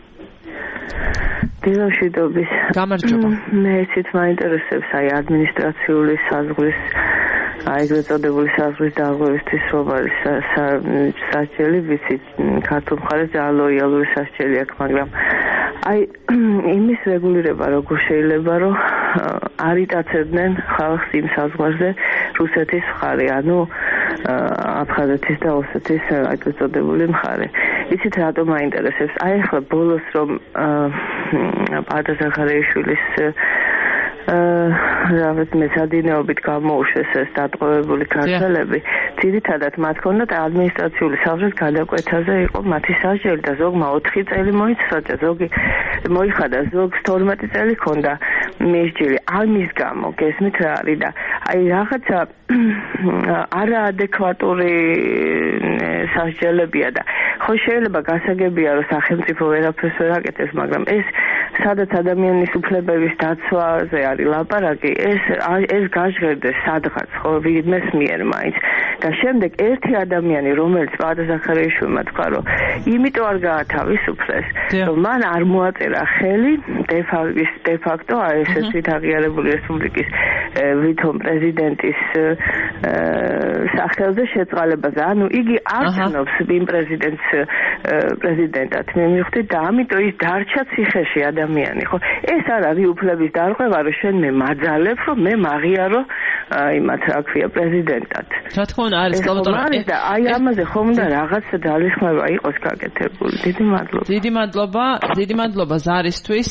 დილამშვიდობის. გამარჯობა. მე ისიც მაინტერესებს აი ადმინისტრაციული საზღვრის აი ეგრეთ წოდებული საზღვრის დარღვევისთვის რომ არის სასჯელი, ვიცით ქართულ მხარეს ძალიან ლოიალური სასჯელი აქვს, მაგრამ აი იმის რეგულირება როგორ შეიძლება რომ არ იტაცებდნენ ხალხს იმ საზღვარზე რუსეთის მხარე, ანუ აფხაზეთის და ოსეთის ეგრეთ წოდებული მხარე. იცით რატომ მაინტერესებს? აი ახლა ბოლოს რომ პატა ზაქარიაშვილის რაღაც მეცადინეობით გამოუშვეს ეს დატყვევებული ქართველები, ძირითადად მათ ჰქონდათ ადმინისტრაციული საზღვრის გადაკვეთაზე იყო მათი სასჯელი და ზოგმა ოთხი წელი მოიცადა, ზოგი მოიხადა, ზოგს თორმეტი წელი ჰქონდა მისჯილი. ამის გამო გესმით რა არის და აი რაღაცა არაადეკვატური სასჯელებია და ხო შეიძლება გასაგებია რომ სახელმწიფო ვერაფერს ვერ აკეთებს, მაგრამ ეს სადაც ადამიანის უფლებების დაცვაზე არის ლაპარაკი, ეს ეს გაჟღერდეს სადღაც ხო ვინმეს მიერ მაინც და შემდეგ ერთი ადამიანი რომელიც პატა ზაქარიაშვილმა თქვა რომ იმიტომ არ გაათავისუფლეს რომ მან არ მოაწერა ხელი დე ფაქტო აი ესეთი აღიარებული რესპუბლიკის ვითომ პრეზიდენტის სახელზე შეწყალებაზე, ანუ იგი არ ცნობს იმ პრეზიდენტს პრეზიდენტად მე მივხვდი და ამიტომ ის დარჩა ციხეში ადამიანი, ხო? ეს არ არის უფლების დარღვევა, რომ შენ მე მაძალებ, რომ მე მაღიარო იმათ რა ქვია პრეზიდენტად. რა თქმა უნდა არის გალოტორი და აი ამაზე ხომ უნდა რაღაც ძალისხმევა იყოს გაკეთებული. დიდი მადლობა. დიდი მადლობა, დიდი მადლობა ზარისთვის.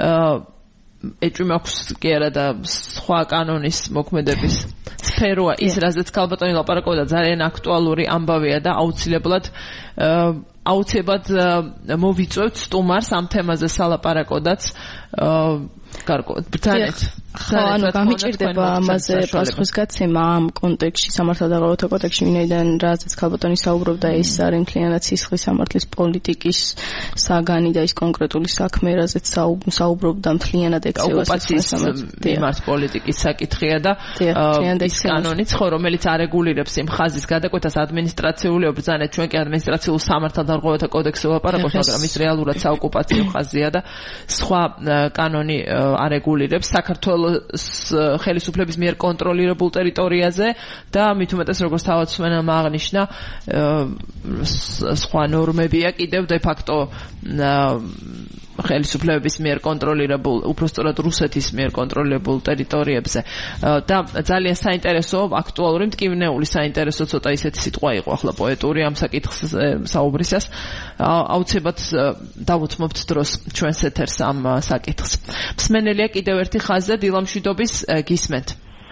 ეჭვი მაქვს კი არა და სხვა კანონის მოქმედების სფეროა ის, რაზეც ქალბატონი ლაპარაკობდა, ძალიან აქტუალური ამბავია და აუცილებლად აუცილებლად მოვიწევთ სტუმარს ამ თემაზე სალაპარაკოდაც. კარგო, ბრძანეთ. ხო, ანუ გამიჭირდება ამაზე პასუხისგაცემა ამ კონტექსტში, სამართალდაღოვათა კოდექსში, ვინაიდან რაზეც ქალბატონი საუბრობდა, ეს არის მთლიანად სისხლის სამართლის პოლიტიკის საგანი და ის კონკრეტული საქმე, რაზეც საუბრობდა მთლიანად ოკუპაციის მიმართ პოლიტიკის საკითხია და ის კანონიც ხო, რომელიც არეგულირებს იმ ხაზის გადაკვეთას ადმინისტრაციული, ბრძანეთ, ჩვენ კი ადმინისტრაციულ სამართალდაღოვათა კოდექსზე ვაპარაკობთ, მაგრამ ის რეალურად საოკუპაციო ხაზია და სხვა კანონი არეგულირებს საქართველოს ხელისუფლების მიერ კონტროლირებულ ტერიტორიაზე და მით უმეტეს როგორც თავისმენელმა აღნიშნა სხვა ნორმებია კიდევ დე ფაქტო ხელისუფლების მიერ კონტროლირებულ, უბრალოდ რუსეთის მიერ კონტროლირებულ ტერიტორიებზე და ძალიან საინტერესო, აქტუალური, მტკივნეული საინტერესო ცოტა ისეთი სიტყვა იყო ახლა პოეტური ამ საკითხს საუბრისას. აუცილებლად დავუთმობთ დროს ჩვენს ეთერს ამ საკითხს. მსმენელია კიდევ ერთი ხაზზე დილამშვიდობის, გისმენთ.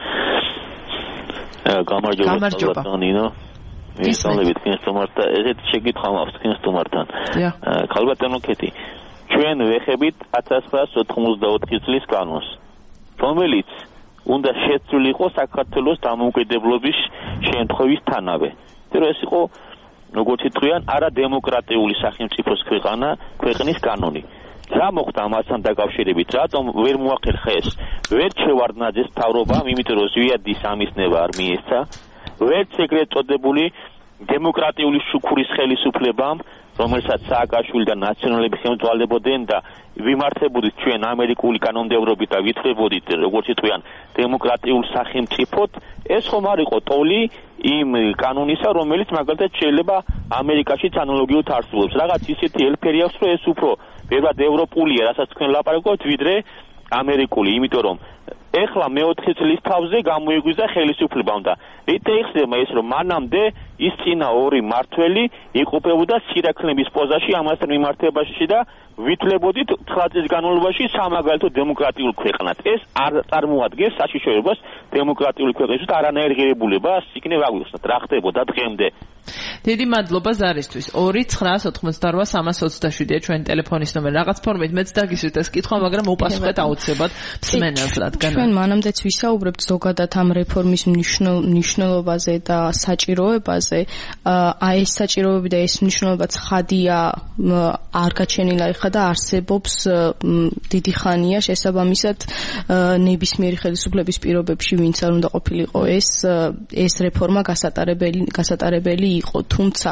გამარჯობა ნინო. მისწავლებით თქვენ სტუმართან, ესეთ შეკითხვა მაქვს თქვენ სტუმართან. ქალბატონო ქეთი, ჩვენ ვეხებით ათას ცხრაას ოთხმოცდაოთხი წლის კანონს, რომელიც უნდა შეცვლილიყო საქართველოს დამოუკიდებლობის შემთხვევისთანავე. რომ ეს იყო როგორც იტყვიან არა დემოკრატიული სახელმწიფოს ქვეყანა, ქვეყნის კანონი. რა მოხდა ამასთან დაკავშირებით? რატომ ვერ მოახერხა ეს? ვერ შევარდნაძეს მთავრობამ, იმიტომ რომ ზვიადის ამისნება არ მიესცა. ვერც ეგრეთ წოდებული დემოკრატიული შუქურის ხელისუფლებამ, რომელსაც სააკაშვილი და ნაციონალები ხელმძღვანელებოდნენ და ვიმართებოდით ჩვენ ამერიკული კანონმდებლობით და ვითვლებოდით როგორც იტყვიან დემოკრატიულ სახელმწიფოდ, ეს ხომ არ იყო ტოლი იმ კანონისა, რომელიც მაგალითად შეიძლება ამერიკაშიც ანალოგიურად არსებობს. რაღაც ისეთი ელფერი აქვს, რომ ეს უფრო ბევრად ევროპულია, რასაც თქვენ ლაპარაკობთ, ვიდრე ამერიკული, იმიტომ რომ ეხლა მეოთხე წლის თავზე გამოიგვიზა ხელისუფლებამ და რით ეხსნება ეს რომ მანამდე ის წინა ორი მართველი იყოფებოდა სირაქლემის პოზაში ამასთან მიმართებაში და ვითვლებოდით ცხრა წლის განმავლობაში სამაგალითო დემოკრატიულ ქვეყნად. ეს არ წარმოადგენს საშიშროებას დემოკრატიული ქვეყნისთვის არანაირ ღირებულებას იქნებ აღვიხსნათ რა ხდებოდა დღემდე. დიდი მადლობა ზარისთვის. ორი ცხრა ოთხმოცდაოთხ სამას ოცდაშვიდია ჩვენი ტელეფონის ნომერი. რაღაც ფორმით მეც დაგისვით ეს კითხვა, მაგრამ უპასუხეთ აუცილებლად მსმენელს, რადგან ჩვენ მანამდეც ვისაუბრებთ ზოგადად ამ რეფორმის მნიშვნელობაზე და საჭიროებაზე. აი ეს საჭიროები და ეს მნიშვნელობა ცხადია, არ გაჩენილა ეხლა და არსებობს დიდი ხანია, შესაბამისად ნებისმიერი ხელისუფლების პირობებში ვინც არ უნდა ყოფილიყო ეს ეს რეფორმა გასატარებელი გასატარებელი იყო, თუმცა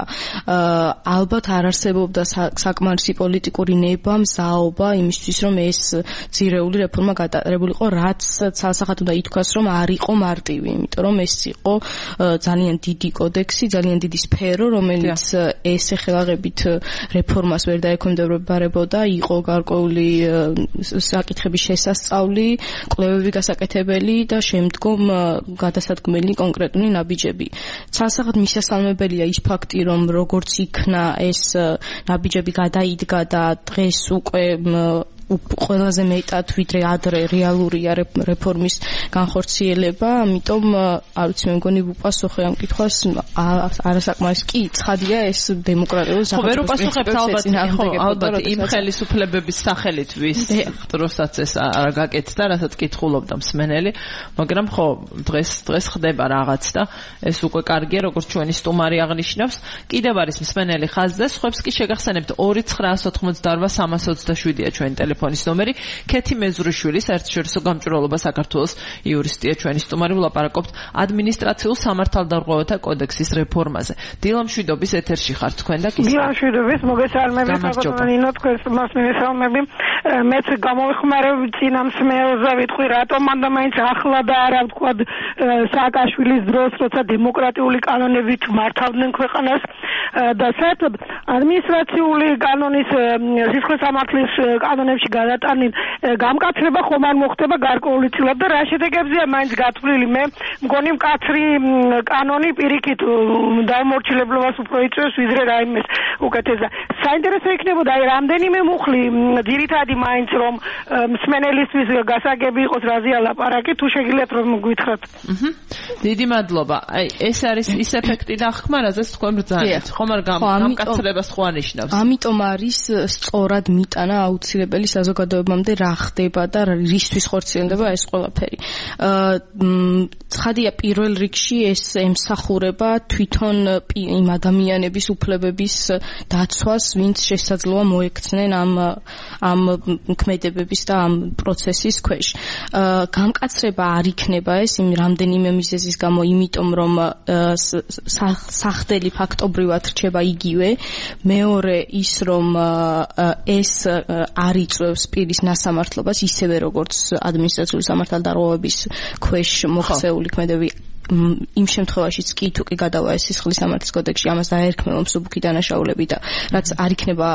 ალბათ არ არსებობდა საკმარისი პოლიტიკური ნება, მზაობა იმისთვის, რომ ეს ძირეული რეფორმა გატარებულიყო, რაც ცალსახად უნდა ითქვას, რომ არ იყო მარტივი, იმიტომ რომ ეს იყო ძალიან დიდი კოდექსი, ძალიან დიდი სფერო, რომელიც ეს ეხელაღებით რეფორმას ვერ დაექვემდებარებოდა, იყო გარკვეული საკითხების შესასწავლი, კვლევები გასაკეთებელი და შემდგომ გადასადგმელი კონკრეტული ნაბიჯები. ცალსახად მისასალმებელია ის ფაქტი, რომ როგორც იქნა ეს ნაბიჯები გადაიდგა და დღეს უკვე ყველაზე მეტად ვიდრე ადრე რეალურია რეფორმის განხორციელება, ამიტომ არ ვიცი მე მგონი ვუპასუხე ამ კითხვას, არასაკმარის კი ცხადია ეს დემოკრატიული სახელმწიფო. ხო, ვერ უპასუხებთ ალბათ, ხო, ალბათ იმ ხელისუფლებების სახელით ვის დროსაც ეს არ გაკეთდა, რასაც კითხულობდა მსმენელი, მაგრამ ხო, დღეს დღეს ხდება რაღაც და ეს უკვე კარგია, როგორც ჩვენი სტუმარი აღნიშნავს. კიდევ არის მსმენელი ხაზზე, სხვებს კი შეგახსენებთ ორი ცხრა ოთხმოცდაოთხ სამას ოცდაშვიდია ჩვენი ტელეფონის ნომერი. ქეთი მეზურიშვილი, საერთაშორისო გამჭვირვალობა საქართველოს იურისტია ჩვენი სტუმარი, ვლაპარაკობთ ადმინისტრაციულ სამართალდარღვევათა კოდექსის რეფორმაზე. დილამშვიდობის ეთერში ხართ თქვენ და კისმ. დილამშვიდობის, მოგესალმებით, საქართველოს თქვენ სტუმარს მოგესალმები. მეც გამოვიხმარებ წინა მსმენელზე, ვიტყვი რატომ მანდა მაინც ახლა და არა ვთქვათ სააკაშვილის დროს, როცა დემოკრატიული კანონებით მართავდნენ ქვეყანას და საერთოდ ადმინისტრაციული კანონის სისხლის სამართლის კანონებში გადატანილ გამკაცრება ხომ არ მოხდება გარკვეულწილად და რა შედეგებზეა მაინც გათვლილი. მე მგონი მკაცრი კანონი პირიქით დაუმორჩილებლობას უფრო იწვევს ვიდრე რაიმეს უკეთესდა. საინტერესო იქნებოდა აი რამდენიმე მუხლი ძირითადი მაინც რომ მსმენელისთვის გასაგები იყოს რაზეა ლაპარაკი, თუ შეგიძლიათ რომ გითხრათ. დიდი მადლობა. აი ეს არის ის ეფექტი და ხმა, რაზეც თქვენ ბრძანეთ. ხომ არ გამკაცრებას ხო ანიშნავს. ამიტომ არის სწორად მიტანა აუცილებელი საზოგადოებამდე რა ხდება და რისთვის ხორციელდება ეს ყველაფერი. ცხადია პირველ რიგში ეს ემსახურება თვითონ იმ ადამიანების უფლებების დაცვას, ვინც შესაძლოა მოექცნენ ამ ამ ქმედებების და ამ პროცესის ქვეშ. გამკაცრება არ იქნება ეს იმ რამდენიმე მიზეზის გამო, იმიტომ რომ სახდელი ფაქტობრივად რჩება იგივე. მეორე ის რომ ეს არ იწვევს პირის ნასამართლობას ისევე როგორც ადმინისტრაციული სამართალდარღვევების ქვეშ მოქცეული ქმედები. იმ შემთხვევაშიც კი თუ კი გადავა ეს სისხლის სამართლის კოდექსში, ამას დაერქმევა მსუბუქი დანაშაულები და რაც არ იქნება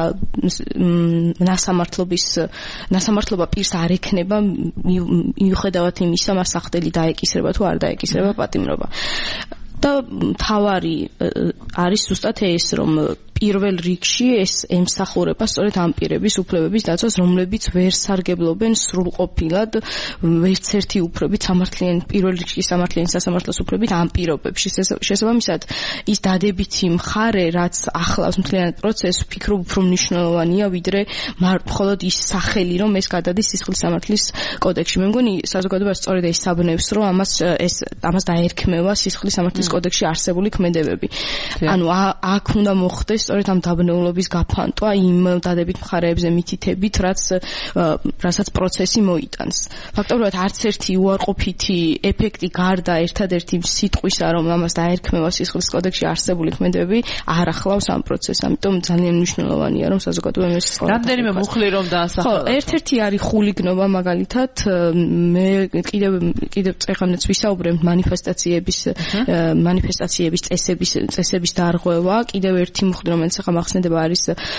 ნასამართლობის ნასამართლობა პირს არ ექნება მიუხედავად იმისა, მას სახდელი დაეკისრება თუ არ დაეკისრება პატიმრობა. და თავარი არის ზუსტად ეს, რომ პირველ რიგში ეს ემსახურება სწორედ ამ პირების უფლებების დაცვას, რომლებიც ვერ სარგებლობენ სრულყოფილად ვერც ერთი უფლებით სამართლიანი პირველ რიგში სამართლიანი სასამართლოს უფლებით ამ პირობებში. შესაბამისად, ის დადებითი მხარე, რაც ახლავს მთლიანად პროცესს, ვფიქრობ, უფრო მნიშვნელოვანია, ვიდრე მხოლოდ ის სახელი, რომ ეს გადადის სისხლის სამართლის კოდექსში. მე მგონი საზოგადოებას სწორედ ეს საბნევს, რომ ამას ეს ამას დაერქმევა სისხლის სამართლის კოდექსში არსებული ქმედებები. ანუ აქ უნდა მოხდეს სწორედ ამ დაბნეულობის გაფანტვა იმ დადებით მხარეებზე მითითებით, რაც რასაც პროცესი მოიტანს. ფაქტობრივად არც ერთი უარყოფითი ეფექტი გარდა ერთადერთი სიტყვისა, რომ ამას დაერქმევა სისხლის კოდექსში არსებული ქმედებები, არ ახლავს ამ პროცესს. ამიტომ ძალიან მნიშვნელოვანია, რომ საზოგადოება ეს რამდენიმე მუხლი რომ დაასახელა. ხო, ერთ-ერთი არის ხულიგნობა მაგალითად, მე კიდევ კიდევ წეღანაც ვისაუბრებ მანიფესტაციების მანიფესტაციების წესების წესების დარღვევა, კიდევ ერთი მუხლი რომელიც ახლა მახსენდება არის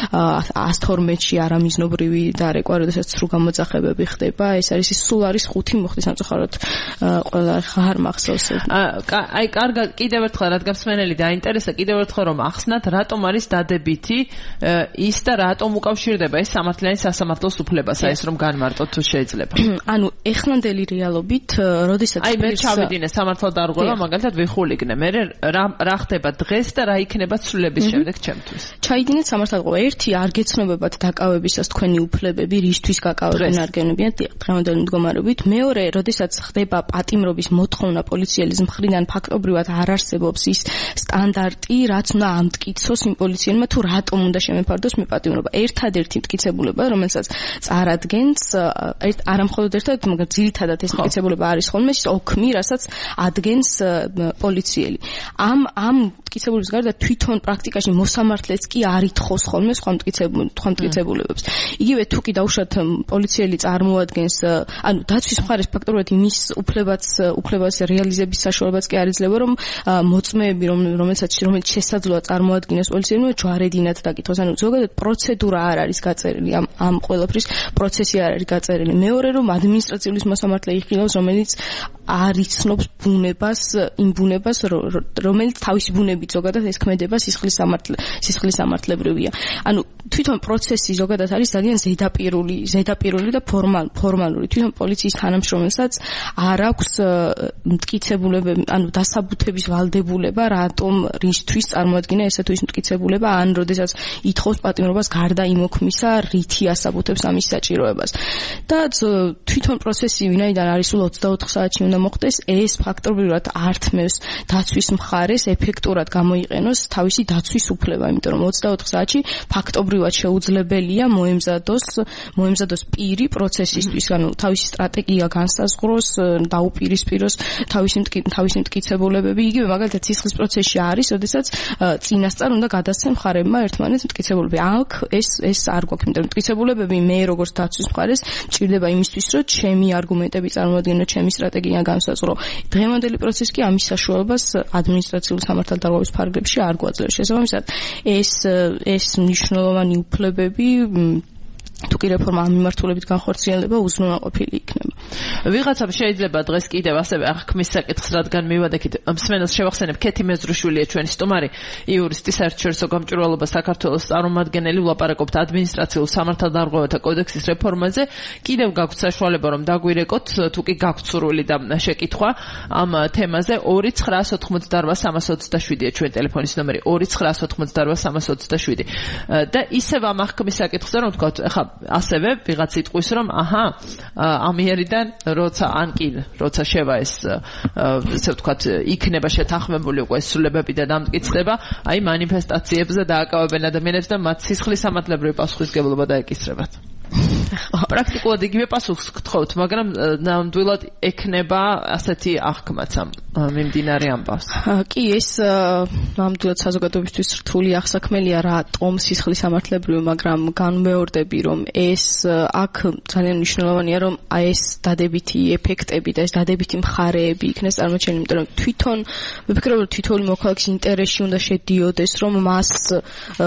ას თორმეტში არამიზნობრივი დარეკვა, როდესაც სრულ გამოძახებები ხდება, ეს არის ის სულ არის ხუთი მუხლი სამწუხაროდ ყველა ხარ მახსოვს. აი კარგად კიდევ ერთხელ რადგან მსმენელი დაინტერესა, კიდევ ერთხელ რომ ახსნათ, რატომ არის დადებითი ის და რატომ უკავშირდება ეს სამართლიანი სასამართლოს უფლებასა, ეს რომ განმარტოთ თუ შეიძლება. ანუ ეხლანდელი რეალობით, როდესაც აი მე ჩავიდინე სამართალდარღვევა, მაგალითად ვიხულიგნე, მე რა ხდება დღეს და რა იქნება ცვლილების შემდეგ ჩემთვის. ჩაიდინეთ სამართალდარღვევა, ერთი არ გეცნობებათ დაკავებისას თქვენი უფლებები, რისთვის გაკავებენ არ გეუბნებიან დღევანდელი მდგომარეობით. მეორე, როდესაც ხდება პატიმრობის მოთხოვნა პოლიციელის მხრიდან, ფაქტობრივად არ არსებობს ის სტანდარტი, რაც უნდა ამტკიცოს იმ პოლიციელმა თუ რატომ უნდა შემეფარდოს მე პატიმრობა. ერთადერთი მტკიცებულება, რომელსაც წარადგენს, არა მხოლოდ ერთად, მაგრამ ძირითადად ეს მტკიცებულება არის ხოლმე ის ოქმი, რასაც ადგენს პოლიციელი. ამ ამ მტკიცებულების გარდა თვითონ პრაქტიკაში მოსამართლეც კი არ ითხოვს ხოლმე სხვა მტკიცებულებებს. იგივე თუ კი დაუშვათ პოლიციელი წარმოადგენს, ანუ დაცვის მხარეს ფაქტობრივად იმის უფლებაც უფლებას რეალიზების საშუალებაც კი არ იძლევა, რომ მოწმეები, რომელსაც რომელიც შესაძლოა წარმოადგინოს პოლიციელმა ჯვარედინად დაკითხოს. ანუ ზოგადად პროცედურა არ არის გაწერილი ამ ამ ყველაფრის პროცესი არ არის გაწერილი. მეორე რომ ადმინისტრაციული მოსამართლე იხილავს, რომელიც არ იცნობს ბუნებას, იმ ბუნებას, რომელიც თავისი ბუნებით ზოგადად ეს ქმედება სისხლის სამართლ სისხლის სამართლებრივია. ანუ თვითონ პროცესი ზოგადად არის ძალიან ზედაპირული, ზედაპირული და ფორმალ ფორმალური. თვითონ პოლიციის თანამშრომელსაც არ აქვს მტკიცებულებები, ანუ დასაბუთების ვალდებულება, რატომ რისთვის წარმოადგინა ესა თუ ის მტკიცებულება, ან როდესაც ითხოვს პატიმრობას გარდა იმ ოქმისა, რითი ასაბუთებს ამის საჭიროებას. და თვითონ პროცესი ვინაიდან არის სულ ოცდაოთხ საათში უნდა მოხდეს, ეს ფაქტობრივად ართმევს დაცვის მხარეს ეფექტურად გამოიყენოს თავისი დაცვის უფლება, იმიტომ რომ ოცდაოთხ საათში ფაქტობრივად შეუძლებელია მოემზადოს მოემზადოს პირი პროცესისთვის, ანუ თავისი სტრატეგია განსაზღვროს, დაუპირისპიროს თავისი თავისი მტკიცებულებები. იგივე მაგალითად სისხლის პროცესში არის, როდესაც წინასწარ უნდა გადასცენ მხარეებმა ერთმანეთს მტკიცებულებები. აქ ეს ეს არ გვაქვს, იმიტომ რომ მტკიცებულებები მე როგორც დაცვის მხარეს მჭირდება იმისთვის, რომ ჩემი არგუმენტები წარმოადგინო, ჩემი სტრატეგია განსაზღვრო. დღევანდელი პროცესი კი ამის საშუალებას ადმინისტრაციული სამართალდარღვევის ფარგლებში არ გვაძლევს. შესაბამისად, ეს ეს მნიშვნელოვანი უფლებები თუ კი რეფორმა ამ მიმართულებით განხორციელდება, უზრუნველყოფილი იქნება. ვიღაცამ შეიძლება დღეს კიდევ ასევე აღქმის საკითხს, რადგან მივადექით მსმენელს შევახსენებ, ქეთი მეზრუშვილია ჩვენი სტუმარი, იურისტი, საერთაშორისო გამჭვირვალობა საქართველოს წარმომადგენელი, ვლაპარაკობთ ადმინისტრაციულ სამართალდარღვევათა კოდექსის რეფორმაზე. კიდევ გაქვთ საშუალება რომ დაგვირეკოთ, თუ კი გაქვთ სურვილი და შეკითხვა ამ თემაზე, ორი ცხრაას ოთხმოცდაოთხ სამას ოცდაშვიდია ჩვენი ტელეფონის ნომერი, ორი ცხრაას ოთხმოცდაოთხ სამას ოცდაშვიდი. და ისევ ამ აღქმის საკითხზე რომ ვთქვათ, ახლა ასევე ვიღაც იტყვის რომ აჰა ამიერიდან როცა ან კი როცა შევა ეს ესე ვთქვათ იქნება შეთანხმებული უკვე სრულებები და დამტკიცდება, აი მანიფესტაციებზე დააკავებენ ადამიანებს და მათ სისხლის სამართლებრივი პასუხისგებლობა დაეკისრებათ. პრაქტიკულად იგივე პასუხს გთხოვთ, მაგრამ ნამდვილად ექნება ასეთი აღქმაც ამ მიმდინარე ამბავს. კი, ეს ნამდვილად საზოგადოებისთვის რთული აღსაქმელია, რატომ სისხლის სამართლებრივი, მაგრამ განმეორდები, რომ ეს აქ ძალიან მნიშვნელოვანია, რომ აი ეს დადებითი ეფექტები და ეს დადებითი მხარეები იქნეს წარმოჩენილი, იმიტომ რომ თვითონ, მე ვფიქრობ, რომ თითოეული მოქალაქის ინტერესში უნდა შედიოდეს, რომ მას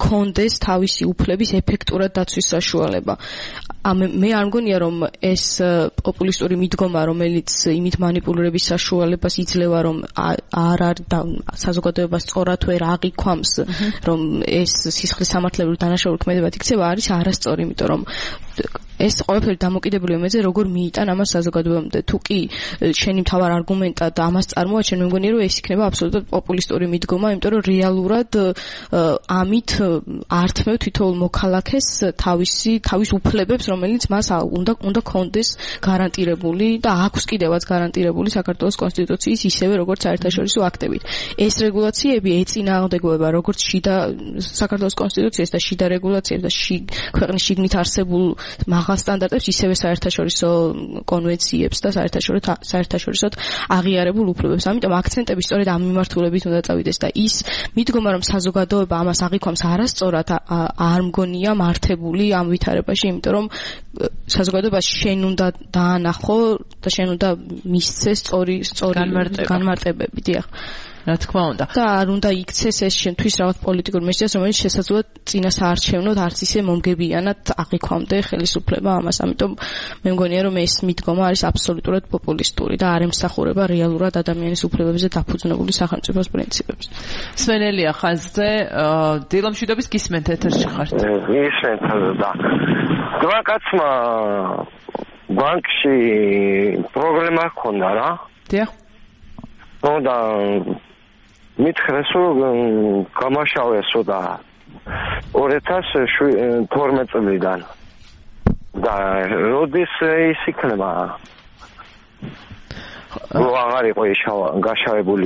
კონდეს თავისი უფლების ეფექტურად დაცვის საშუალება. მე არ მგონია რომ ეს პოპულისტური მიდგომა რომელიც იმით манипуლირების საშუალებას იძლევა რომ არ არის საზოგადოებას სწორად ვერ აღიქვამს რომ ეს სისხლის სამართლებრივი დანაშაული ქმედებად იქცევა არის არასწორი, იმიტომ რომ ეს ყველაფერი დამოკიდებულია მეზე როგორ მიიტან ამას საზოგადოებამდე. თუ კი შენი მთავარ არგუმენტად ამას წარმოაჩენ, მე მგონია რომ ეს იქნება აბსოლუტურად პოპულისტური მიდგომა, იმიტომ რომ რეალურად ამით ართმევ თითოეულ მოქალაქეს თავისი თავის უფლებებს, რომელიც მას უნდა უნდა კონდეს გარანტირებული და აქვს კიდევაც გარანტირებული საქართველოს კონსტიტუციის ისევე როგორც საერთაშორისო აქტებით. ეს რეგულაციები ეწინააღმდეგება როგორც შიდა საქართველოს კონსტიტუციას და შიდა რეგულაციებს და ქვეყნის შიგნით არსებულ მაღალ სტანდარტებს ისევე საერთაშორისო კონვენციებს და საერთაშორისოდ აღიარებულ უფლებებს. ამიტომ აქცენტები სწორედ ამ მიმართულებით უნდა წავიდეს და ის მიდგომა რომ საზოგადოება ამას აღიქვამს არასწორად არ მგონია მართებული ამ ვითარებაში, იმიტომ რომ საზოგადოებას შენ უნდა დაანახო და შენ უნდა მისცეს სწორი სწორი განმარტებები. დიახ. რა თქმა უნდა. და არ უნდა იქცეს ეს შენთვის რაღაც პოლიტიკურ მესიას, რომელიც შესაძლოა წინასაარჩევნოდ არც ისე მომგებიანად აღიქვამდე ხელისუფლება ამას. ამიტომ მე მგონია რომ ეს მიდგომა არის აბსოლუტურად პოპულისტური და არ ემსახურება რეალურად ადამიანის უფლებებზე დაფუძნებული სახელმწიფოს პრინციპებს. სვენელია ხაზზე, დილამშვიდობის გისმენთ ეთერში ხართ. გისმენთ და два კაცმა ბანკში პრობლემა ჰქონდა რა. დიახ. ნუ და მითხრეს რომ გამაშავესო და ორი ათას თორმეტ წლიდან და როდის ის იქნება რო აღარ იყო გაშავებული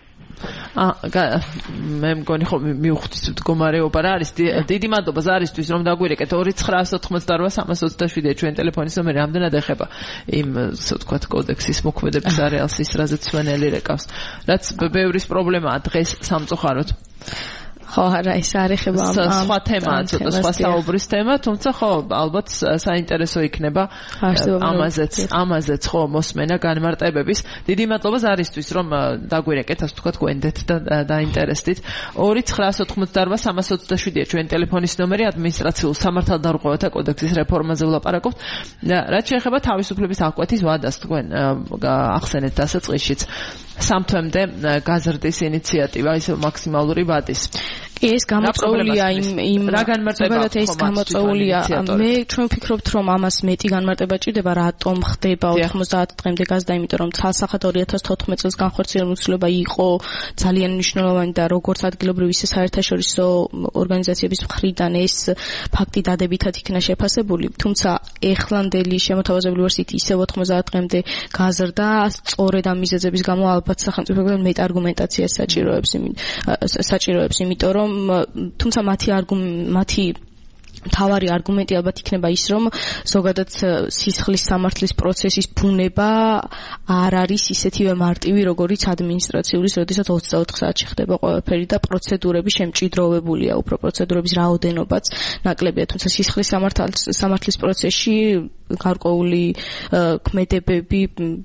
აა მე მგონი ხო მივხვდით მდგომარეობა რა არის. დიდი მადლობა ზარისთვის რომ დაგვირეკეთ. ორი ცხრაას ოთხმოცდაოთხ სამას ოცდაშვიდი ჩვენი ტელეფონის ნომერი ამდენად ეხება იმ ასე ვთქვათ კოდექსის მოქმედების არეალს ის რაზეც სვენელი რეკავს, რაც ბევრის პრობლემაა დღეს სამწუხაროდ. ხო, არა, ეს არ ეხება ამ სხვა თემაა, ცოტა სხვა საუბრის თემა, თუმცა ხო, ალბათ საინტერესო იქნება ამაზეც, ამაზეც ხო მოსმენა განმარტებების. დიდი მადლობა ზარისთვის, რომ დაგვირეკეთ, ასე ვთქვათ, გვენდეთ და დაინტერესდით. ორი ცხრაას ოთხმოცდაოთხ სამას ოცდაშვიდი ჩვენი ტელეფონის ნომერი, ადმინისტრაციულ სამართალდამცველთა კოდექსის რეფორმაზე ვლაპარაკობთ. რაც შეეხება თავისუფლების აღკვეთის ვადას, თქვენ ახსენეთ დასაწყისშიც. სამთვემდე გაზრდის ინიციატივა, ის მაქსიმალური ვადის. კი, ეს გამოწვეულია იმ იმ რა განმარტება ეს გამოწვეულია. მე ჩვენ ვფიქრობთ, რომ ამას მეტი განმარტება ჭირდება, რატომ ხდება ოთხმოცდაათ დღემდე გაზრდა, იმიტომ რომ ცალსახად ორი ათას თოთხმეტ წელს განხორციელებული მცდელობა იყო ძალიან მნიშვნელოვანი და როგორც ადგილობრივი ისე საერთაშორისო ორგანიზაციების მხრიდან ეს ფაქტი დადებითად იქნა შეფასებული, თუმცა ეხლანდელი შემოთავაზებული ვერსიით ისევ ოთხმოცდაათ დღემდე გაზრდა, სწორედ ამ მიზეზების გამო ალბათ სახელმწიფოებთან მეტ არგუმენტაციას საჭიროებს, საჭიროებს, იმიტომ რომ თუმცა მათი მათი მთავარი არგუმენტი ალბათ იქნება ის, რომ ზოგადად სისხლის სამართლის პროცესის ბუნება არ არის ისეთივე მარტივი, როგორიც ადმინისტრაციულის, როდესაც ოცდაოთხ საათში ხდება ყველაფერი და პროცედურები შემჭიდროვებულია, უფრო პროცედურების რაოდენობაც ნაკლებია, თუმცა სისხლის სამართლის პროცესში გარკვეული ქმედებები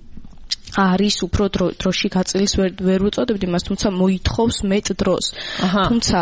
არის უფრო დროში გაწილის ვერ ვუწოდებდი მას, თუმცა მოითხოვს მეტ დროს. თუმცა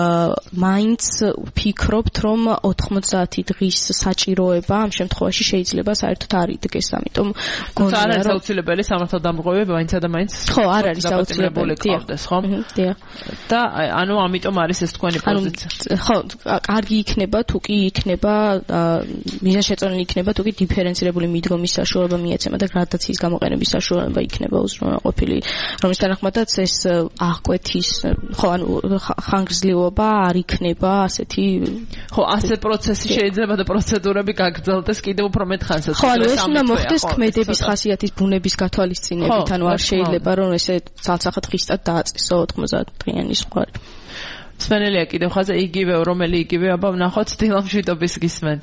მაინც ვფიქრობთ, რომ ოთხმოცდაათი დღის საჭიროება ამ შემთხვევაში შეიძლება საერთოდ არ იდგეს, ამიტომ გონია რომ არის აუცილებელი სამართალდამცველობა მაინც და მაინც ხო არ არის აუცილებელი ყავდეს, ხო? დიახ. და ანუ ამიტომ არის ეს თქვენი პოზიცია. ხო, კარგი იქნება, თუ კი იქნება მიზანშეწონილი იქნება, თუ კი დიფერენცირებული მიდგომის საშუალება მიეცემა და გრადაციის გამოყენების საშუალება იქნება უზრუნველყოფილი, რომლის თანახმადაც ეს აღკვეთის ხო ანუ ხანგრძლივობა არ იქნება ასეთი ხო ასე პროცესი შეიძლება და პროცედურები გაგრძელდეს კიდევ უფრო მეტ ხანსაც. ხო ანუ ეს უნდა მოხდეს ქმედების ხასიათის ბუნების გათვალისწინებით, ანუ არ შეიძლება რომ ესე ცალსახად ხისტად დააწესო ოთხმოცდაათ დღიანი ზღვარი. სვენელია კიდევ ხაზე იგივე რომელი იგივე აბა ვნახოთ დილამშვიდობის გისმენთ.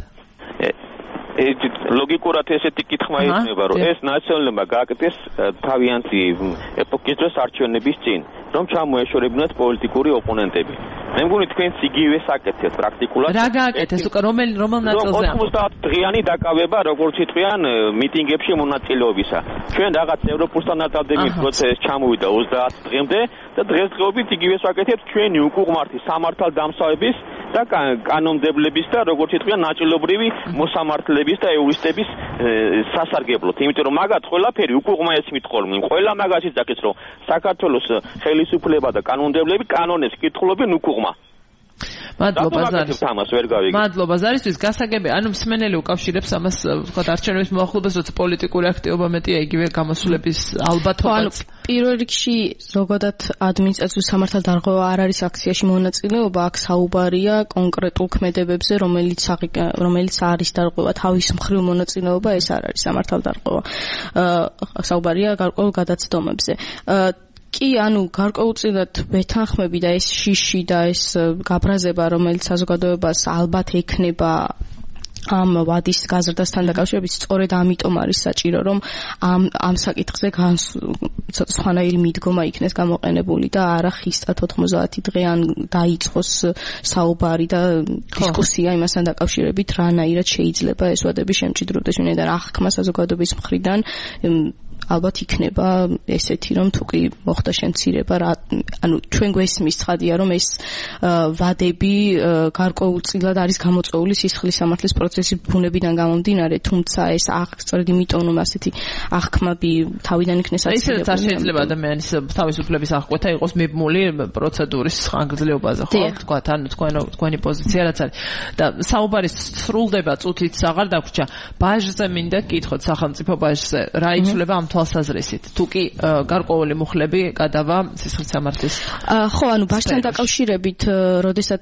ლოგიკურად ესეთი კითხვა იქნება, რომ ეს ნაციონალურობა გააკეთეს თავიანთი ეპოქის დროს არჩევნების წინ, რომ ჩამოეშორებინათ პოლიტიკური ოპონენტები. მე მგონი თქვენც იგივე საკეთეთ პრაქტიკულად. რა გააკეთეს უკვე რომელ რომელ ნაწილზე? ოთხმოცდაათ დღიანი დაკავება, როგორც იტყვიან, მიტინგებში მონაწილეობისა. ჩვენ რაღაც ევროპულთან ნათადები პროცესს ჩამოვიდა ოცდაათ დღემდე და დღესდღეობით იგივე საკეთებთ ჩვენი უკუღმართი სამართალდამცავების და კანონმდებლების და როგორც ითქვია ნაწილობრივი მოსამართლების და იურისტების სასარგებლოდ. იმიტომ რომ მაგათ ყველაფერი უკუღმა ესმით ხოლმე. ყველა მაგას იცაკეს რომ საქართველოს ხელისუფლება და კანონმდებლები კანონებს კითხულობენ უკუღმა. მადლობა ზარის. თამას ვერ გავიგე. მადლობა ზარისთვის. გასაგები, ანუ მსმენელი უკავშირებს ამას, ვთქვათ, არჩევნების მოახლობას, როცა პოლიტიკური აქტივობა მეტია, იგივე გამოსვლების ალბათობაც. პირველ რიგში ზოგადად ადმინისტრაციული სამართალდარღვევა არ არის აქციაში მონაწილეობა, აქ საუბარია კონკრეტულ ქმედებებზე, რომელიც რომელიც არის დარღვევა, თავის მხრივ მონაწილეობა ეს არ არის სამართალდარღვევა. საუბარია გარკვეულ გადაცდომებზე. კი, ანუ გარკვეულწილად ვეთანხმები და ეს შიში და ეს გაბრაზება, რომელიც საზოგადოებას ალბათ ექნება ამ ვადის გაზრდასთან დაკავშირებით, სწორედ ამიტომ არის საჭირო, რომ ამ ამ საკითხზე ცოტა სხვანაირი მიდგომა იქნეს გამოყენებული და არა ხისტად ოთხმოცდაათი დღე ან დაიწყოს საუბარი და დისკუსია იმასთან დაკავშირებით, რანაირად შეიძლება ეს ვადები შემჭიდროდეს, ვინაიდან აღქმა საზოგადოების მხრიდან ალბათ იქნება ესეთი რომ თუკი მოხდა შემცირება რა ანუ ჩვენ გვესმის ცხადია რომ ეს ვადები გარკვეულწილად არის გამოწვეული სისხლის სამართლის პროცესის ბუნებიდან გამომდინარე თუმცა ეს აღწრედ იმიტომ რომ ასეთი აღქმები თავიდან იქნეს აცილებული ისედაც არ შეიძლება ადამიანის თავისუფლების აღკვეთა იყოს მიბმული პროცედურის ხანგრძლივობაზე ხო თქვათ ანუ თქვენო თქვენი პოზიცია რაც არის და საუბარი სრულდება წუთით აღარ დაგვრჩა ბაჟზე მინდა გითხოთ სახელმწიფო ბაჟზე რა იცვლება ამ თვალსაზრისით თუ კი გარკვეული მუხლები გადავა სისხლის სამართლის ხო ანუ ბაჟთან დაკავშირებით როდესაც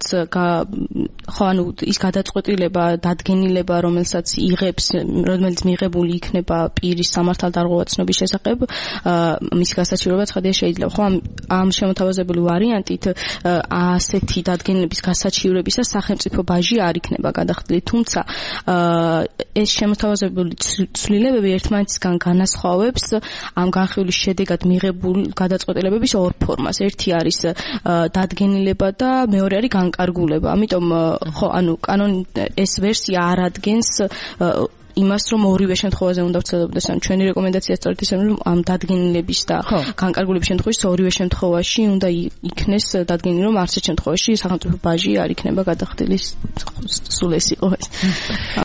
ხო ანუ ის გადაწყვეტილება დადგენილება რომელსაც იღებს რომელიც მიღებული იქნება პირის სამართალდარღვევა ცნობის შესახებ მის გასაჩივრება ცხადია შეიძლება ხო ამ შემოთავაზებული ვარიანტით ასეთი დადგენილების გასაჩივრებისას სახელმწიფო ბაჟი არ იქნება გადახდილი თუმცა ეს შემოთავაზებული ცვლილებები ერთმანეთისგან განასხვავებს ამ განხილვის შედეგად მიღებულ გადაწყვეტილებების ორ ფორმას. ერთი არის დადგენილება და მეორე არის განკარგულება. ამიტომ ხო, ანუ კანონი ეს ვერსია არ ადგენს იმას რომ ორივე შემთხვევაზე უნდა ვრცელებოდეს. ან ჩვენი რეკომენდაცია სწორედ ისე რომ ამ დადგენილების და განკარგულების შემთხვევაში ორივე შემთხვევაში უნდა იქნეს დადგენილი რომ არც ერთ შემთხვევაში სახელმწიფო ბაჟი არ იქნება გადახდილი. სულ ეს იყო ეს.